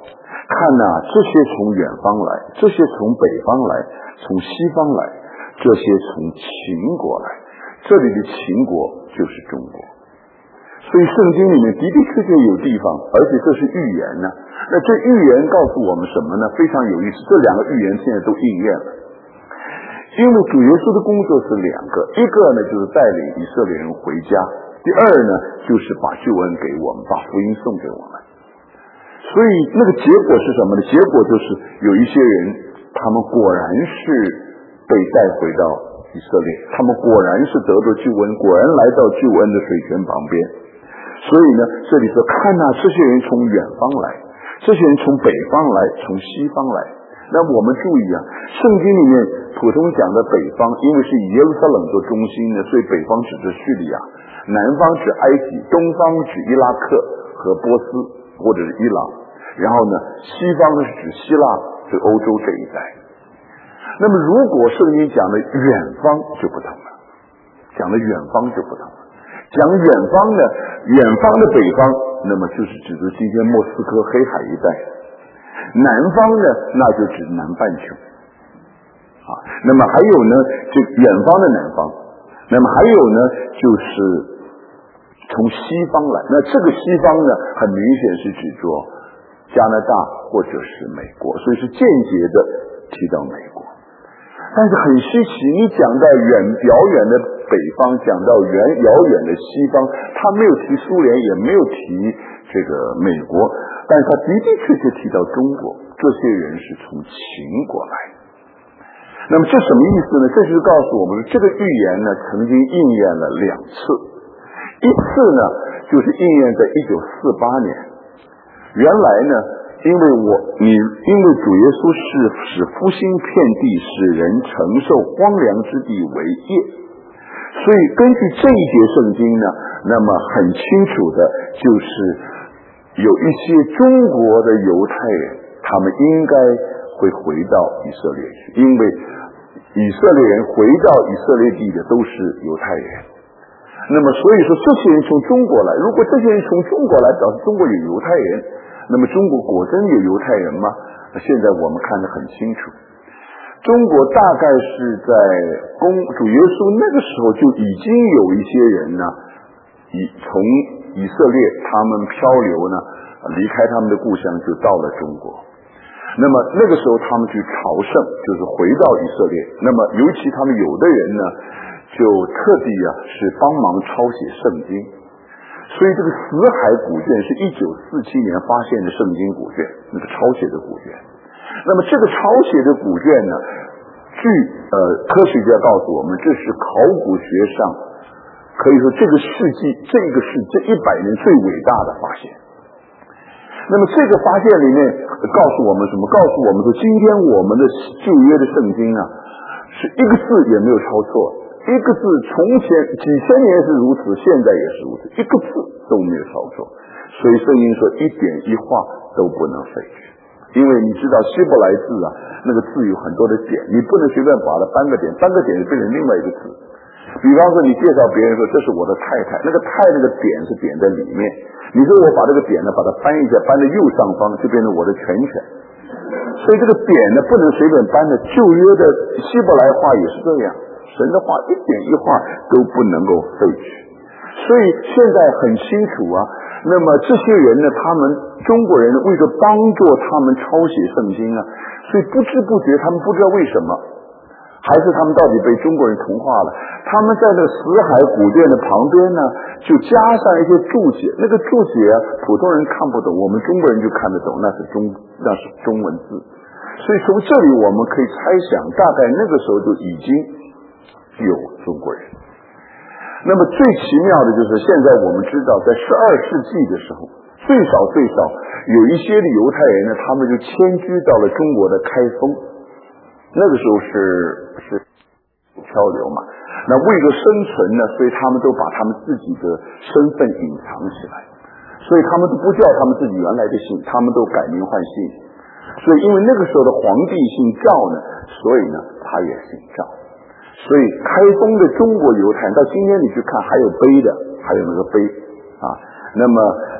看呐，这些从远方来，这些从北方来，从西方来，这些从秦国来，这里的秦国就是中国。所以圣经里面的的确确有地方，而且这是预言呢。那这预言告诉我们什么呢？非常有意思，这两个预言现在都应验了。因为主耶稣的工作是两个，一个呢就是带领以色列人回家，第二呢就是把救恩给我们，把福音送给我们。所以那个结果是什么呢？结果就是有一些人，他们果然是被带回到以色列，他们果然是得到救恩，果然来到救恩的水泉旁边。所以呢，这里说看呐，这些人从远方来，这些人从北方来，从西方来。那我们注意啊，圣经里面普通讲的北方，因为是以耶路撒冷做中心的，所以北方指的叙利亚，南方指埃及，东方指伊拉克和波斯或者是伊朗，然后呢，西方是指希腊，是欧洲这一带。那么如果圣经讲的远方就不同了，讲的远方就不同了。讲远方的北方，那么就是指的今天莫斯科黑海一带。南方呢，那就指南半球。那么还有呢，就远方的南方。那么还有呢，就是从西方来。那这个西方呢，很明显是指着加拿大或者是美国，所以是间接的提到美国。但是很稀奇，你讲到遥远的北方，讲到遥远的西方，他没有提苏联，也没有提这个美国，但是他的的确确提到中国，这些人是从秦国来。那么这什么意思呢？这就是告诉我们，这个预言呢曾经应验了2次，一次呢就是应验在1948年。原来呢，因为主耶稣是使复兴遍地，使人承受荒凉之地为业，所以根据这一节圣经呢，那么很清楚的就是有一些中国的犹太人，他们应该会回到以色列去，因为以色列人回到以色列地的都是犹太人。那么所以说这些人从中国来，如果这些人从中国来，表示中国有犹太人，那么中国果真有犹太人吗？现在我们看得很清楚，中国大概是在主耶稣那个时候就已经有一些人呢，从以色列他们漂流呢，离开他们的故乡就到了中国。那么那个时候他们去朝圣，就是回到以色列。那么尤其他们有的人呢，就特地是帮忙抄写圣经。所以这个死海古卷是1947年发现的圣经古卷，那个抄写的古卷。那么这个抄写的古卷呢，据科学家告诉我们，这是考古学上可以说这个是这100年最伟大的发现。那么这个发现里面告诉我们什么？告诉我们说，今天我们的旧约的圣经啊，是一个字也没有抄错，一个字从前几千年是如此，现在也是如此，一个字都没有抄错。所以圣经说一点一画都不能废去。因为你知道希伯来字啊，那个字有很多的点，你不能随便把它搬个点就变成另外一个字。比方说你介绍别人说这是我的太太，那个太那个点是点在里面，你说我把这个点呢把它搬一下，搬到右上方就变成我的全权。所以这个点呢不能随便搬的，旧约的希伯来话也是这样，神的话一点一画都不能够废去。所以现在很清楚啊，那么这些人呢，他们中国人为了帮助他们抄写圣经啊，所以不知不觉他们不知道为什么，还是他们到底被中国人同化了，他们在那个死海古卷的旁边呢就加上一些注解，那个注解啊普通人看不懂，我们中国人就看得懂，那是中文字。所以从这里我们可以猜想，大概那个时候就已经有中国人。那么最奇妙的就是现在我们知道，在12世纪的时候，最少有一些的犹太人呢，他们就迁居到了中国的开封。那个时候是漂流嘛，那为了生存呢，所以他们都把他们自己的身份隐藏起来，所以他们都不叫他们自己原来的姓，他们都改名换姓。所以因为那个时候的皇帝姓赵呢，所以呢他也姓赵。所以开封的中国犹太人到今天你去看还有碑的，还有那个碑啊。那么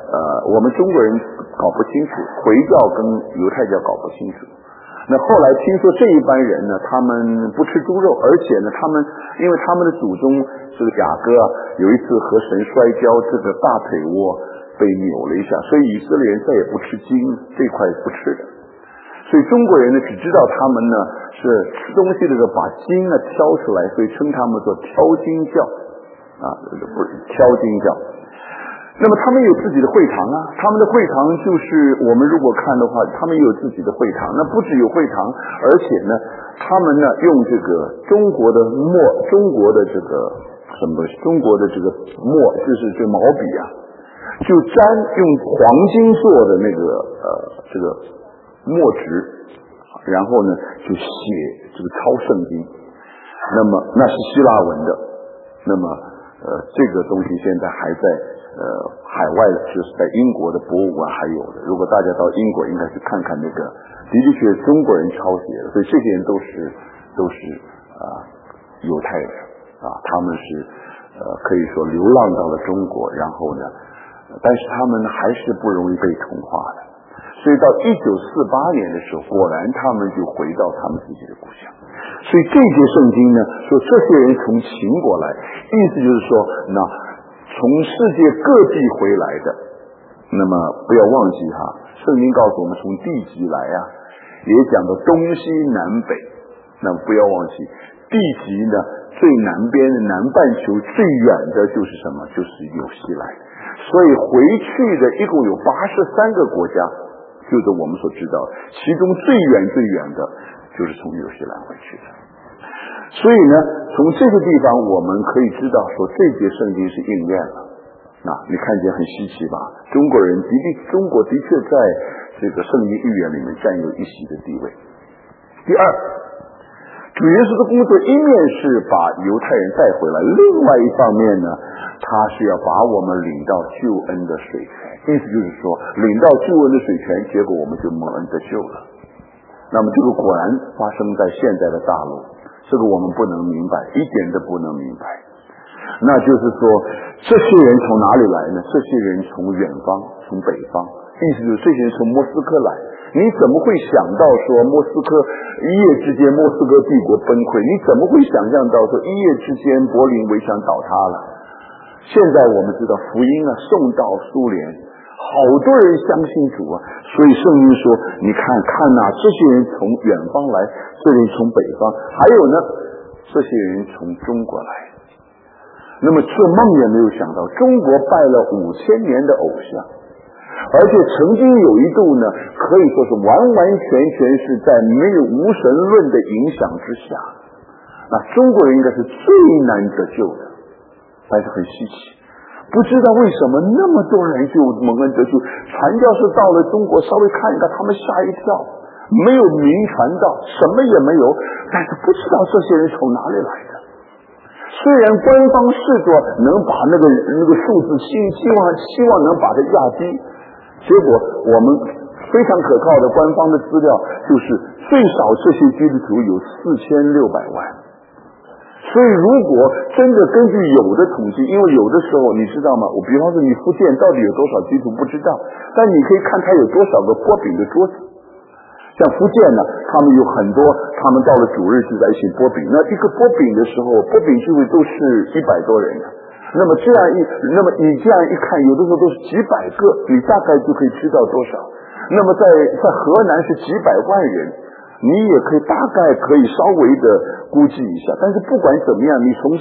我们中国人搞不清楚，回教跟犹太教搞不清楚。那后来听说这一班人呢，他们不吃猪肉，而且呢，因为他们的祖宗这个雅各有一次和神摔跤，这个大腿窝被扭了一下，所以以色列人再也不吃筋，这块不吃的。所以中国人呢，只知道他们呢是吃东西的时候把筋呢挑出来，所以称他们做挑筋教不是挑筋教。那么他们有自己的会堂啊，他们的会堂就是我们如果看的话，他们也有自己的会堂。那不只有会堂，而且呢，他们呢用这个中国的这个什么东西，中国的这个墨，就是这毛笔啊，就用黄金做的那个这个墨纸，然后呢就写这个抄圣经。那么那是希腊文的，那么这个东西现在还在海外的，就是在英国的博物馆还有的。如果大家到英国，应该去看看那个，的确中国人抄写的，所以这些人都是犹太人他们是可以说流浪到了中国，然后呢，但是他们还是不容易被同化的。所以到1948年的时候，果然他们就回到他们自己的故乡。所以这节圣经呢，说这些人从秦国来，意思就是说，那从世界各地回来的，那么不要忘记圣经告诉我们从地极来也讲到东西南北，那么不要忘记地极呢最南边的南半球最远的就是什么？就是纽西兰。所以回去的一共有83个国家，就是我们所知道的，其中最远的就是从纽西兰回去的。所以呢，从这个地方我们可以知道说这节圣经是应验了。你看见很稀奇吧？中国的确在这个圣经预言里面占有一席的地位。第二，主耶稣的工作一面是把犹太人带回来，另外一方面呢，他是要把我们领到救恩的水泉。意思就是说，领到救恩的水泉，结果我们就蒙恩得救了。那么这个果然发生在现在的大陆，这个我们不能明白，一点都不能明白。那就是说，这些人从哪里来呢？这些人从远方，从北方，意思就是这些人从莫斯科来。你怎么会想到说莫斯科一夜之间莫斯科帝国崩溃？你怎么会想象到说一夜之间柏林围墙倒塌了？现在我们知道福音送到苏联，好多人相信主所以圣经说，你看这些人从远方来，这些人从北方，还有呢，这些人从中国来。那么这梦也没有想到，中国拜了5000年的偶像，而且曾经有一度呢，可以说是完全是在没有无神论的影响之下，那中国人应该是最难得救的。但是很稀奇，不知道为什么那么多人就蒙恩得救。传教士到了中国，稍微看一看，他们吓一跳，没有明传道，什么也没有，但是不知道这些人从哪里来的。虽然官方试着能把那个数字希望能把它压低，结果我们非常可靠的官方的资料就是最少这些基督徒有4600万。所以如果真的根据有的统计，因为有的时候你知道吗，我比方说你福建到底有多少基督徒不知道，但你可以看它有多少个剥饼的桌子。像福建呢，他们有很多，他们到了主日就在一起剥饼，那一个剥饼的时候，剥饼聚会都是100多人的。那么你这样一看，有的时候都是几百个，你大概就可以知道多少。那么在河南是几百万人，你也大概可以稍微的估计一下。但是不管怎么样，你从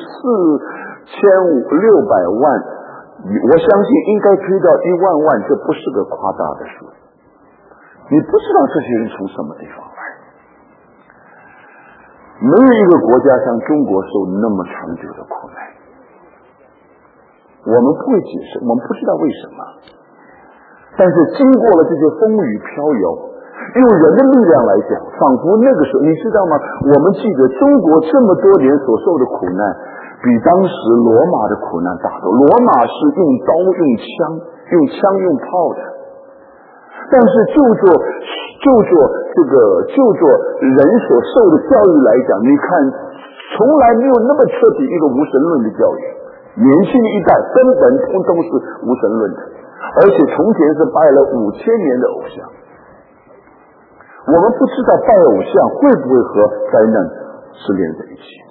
4600万，我相信应该推到1万万，这不是个夸大的数。你不知道这些人从什么地方来，没有一个国家像中国受那么长久的苦难。我们不会解释，我们不知道为什么，但是经过了这些风雨飘摇，用人的力量来讲，仿佛那个时候，你知道吗？我们记得中国这么多年所受的苦难，比当时罗马的苦难大多。罗马是用刀、用枪、用炮的，但是就做人所受的教育来讲，你看，从来没有那么彻底一个无神论的教育。年轻一代根本通通是无神论的， 而且从前是拜了5000年的偶像。我们不知道拜偶像会不会和灾难是连在一起的，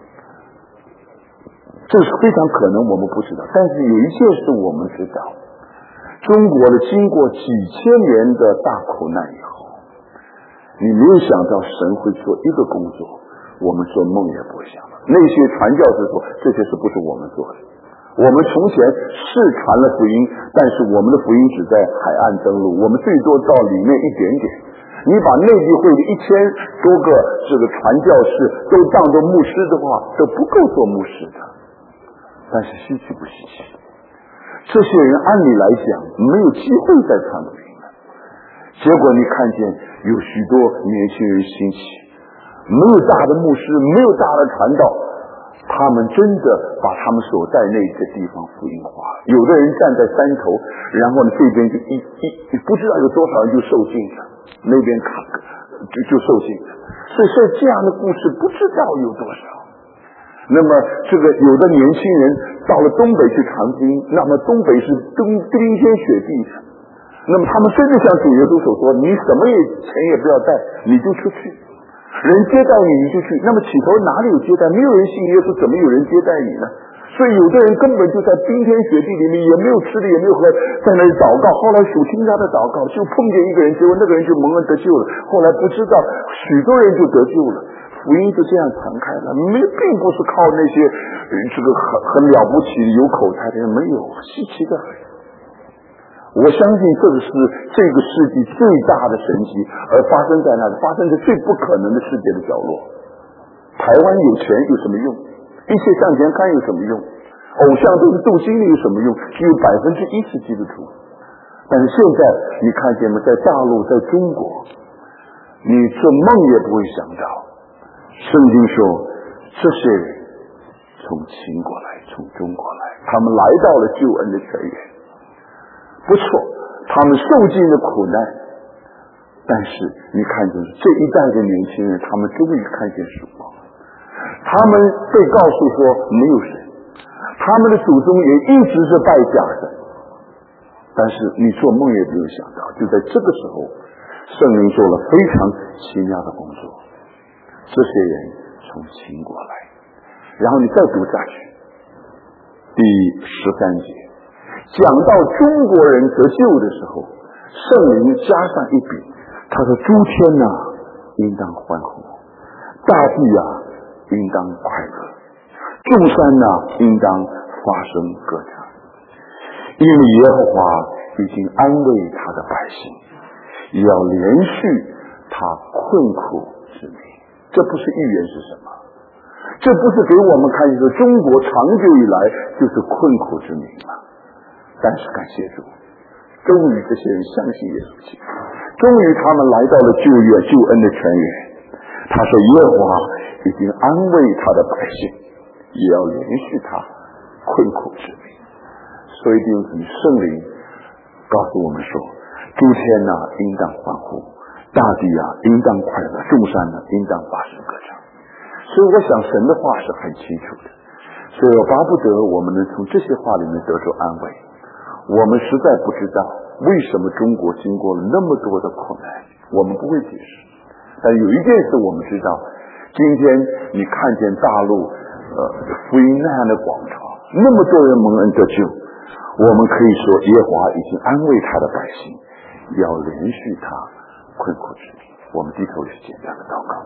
这是非常可能，我们不知道。但是有一件事我们知道，中国经过几千年的大苦难以后，你没有想到神会做一个工作，我们做梦也不会想到。那些传教士说这些事不是我们做的，我们从前是传了福音，但是我们的福音只在海岸登陆，我们最多到里面一点点。你把内地会的1000多个这个传教士都当作牧师的话，都不够做牧师的。但是稀奇不稀奇？这些人按理来讲没有机会再传福音了，结果你看见有许多年轻人兴起，没有大的牧师，没有大的传道，他们真的把他们所在那个地方福音化。有的人站在山头，然后呢这边就不知道有多少人就受尽了，那边就受尽了。所以这样的故事不知道有多少。那么这个有的年轻人到了东北去传福音，那么东北是冰天雪地的，那么他们真的像主耶稣所说，你什么钱也不要带，你就出去，人接待你你就去。那么起头哪里有接待？没有人信耶稣，怎么有人接待你呢？所以有的人根本就在冰天雪地里面，也没有吃的也没有喝，在那里祷告。后来主听他的祷告，就碰见一个人，结果那个人就蒙恩得救了。后来不知道许多人就得救了，福音就这样传开了。并不是靠那些这个很了不起的有口才的人，没有，稀奇的很。我相信这个是这个世纪最大的神迹，而发生在那里，发生在最不可能的世界的角落。台湾有钱有什么用？一切向前看有什么用？偶像都是斗心力有什么用？只有1%是基督徒。但是现在你看见吗？在大陆，在中国，你做梦也不会想到，圣经说这些人从秦国来，从中国来，他们来到了救恩的泉源。不错，他们受尽了苦难，但是你看见这一代的年轻人，他们终于看见曙光。他们被告诉说没有神，他们的祖宗也一直是拜假神，但是你做梦也没有想到，就在这个时候，圣灵做了非常奇妙的工作。这些人从秦国来，然后你再读下去，第13节讲到中国人得救的时候，圣灵加上一笔，他说诸天啊应当欢呼，大地啊应当快乐，众山啊应当发声歌唱，因为耶和华已经安慰他的百姓，也要连续他困苦之民。这不是预言是什么？这不是给我们看一个中国长久以来就是困苦之民吗？但是感谢主，终于这些人相信耶稣基督，终于他们来到了救恩的泉源。他说耶和华已经安慰他的百姓，也要连续他困苦之民。所以弟兄姊妹，圣灵告诉我们说，诸天啊应当欢呼，大地啊应当快乐，众山啊应当发声歌唱。所以我想神的话是很清楚的，所以我巴不得我们能从这些话里面得着安慰。我们实在不知道为什么中国经过了那么多的苦难，我们不会解释。但有一件事我们知道，今天你看见大陆福音那样的广场，那么多人蒙恩得救，我们可以说耶和华已经安慰他的百姓，要连续他困苦之民。我们低头是简单的祷告。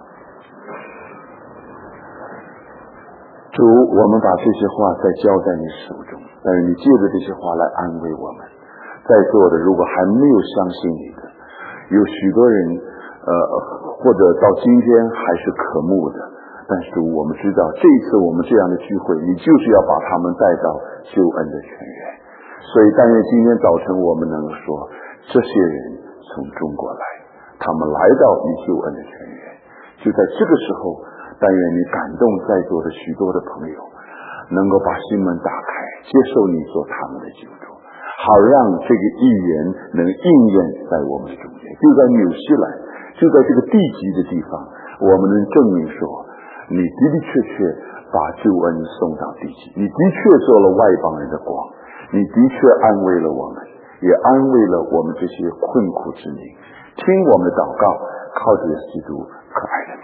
主，我们把这些话再交在你手中，但是你借着这些话来安慰我们。在座的如果还没有相信你的，有许多人或者到今天还是渴慕的，但是我们知道这一次我们这样的聚会，你就是要把他们带到救恩的泉源。所以但愿今天早晨我们能说，这些人从中国来，他们来到你救恩的泉源。就在这个时候，但愿你感动在座的许多的朋友，能够把心门打开，接受你做他们的救主，好让这个预言能应验在我们的中间。就在纽西兰，就在这个地极的地方，我们能证明说，你的的确确把救恩送到地极，你的确做了外邦人的光，你的确安慰了我们， 也安慰了我们这些困苦之民。听我们的祷告，靠着耶稣基督可爱的名。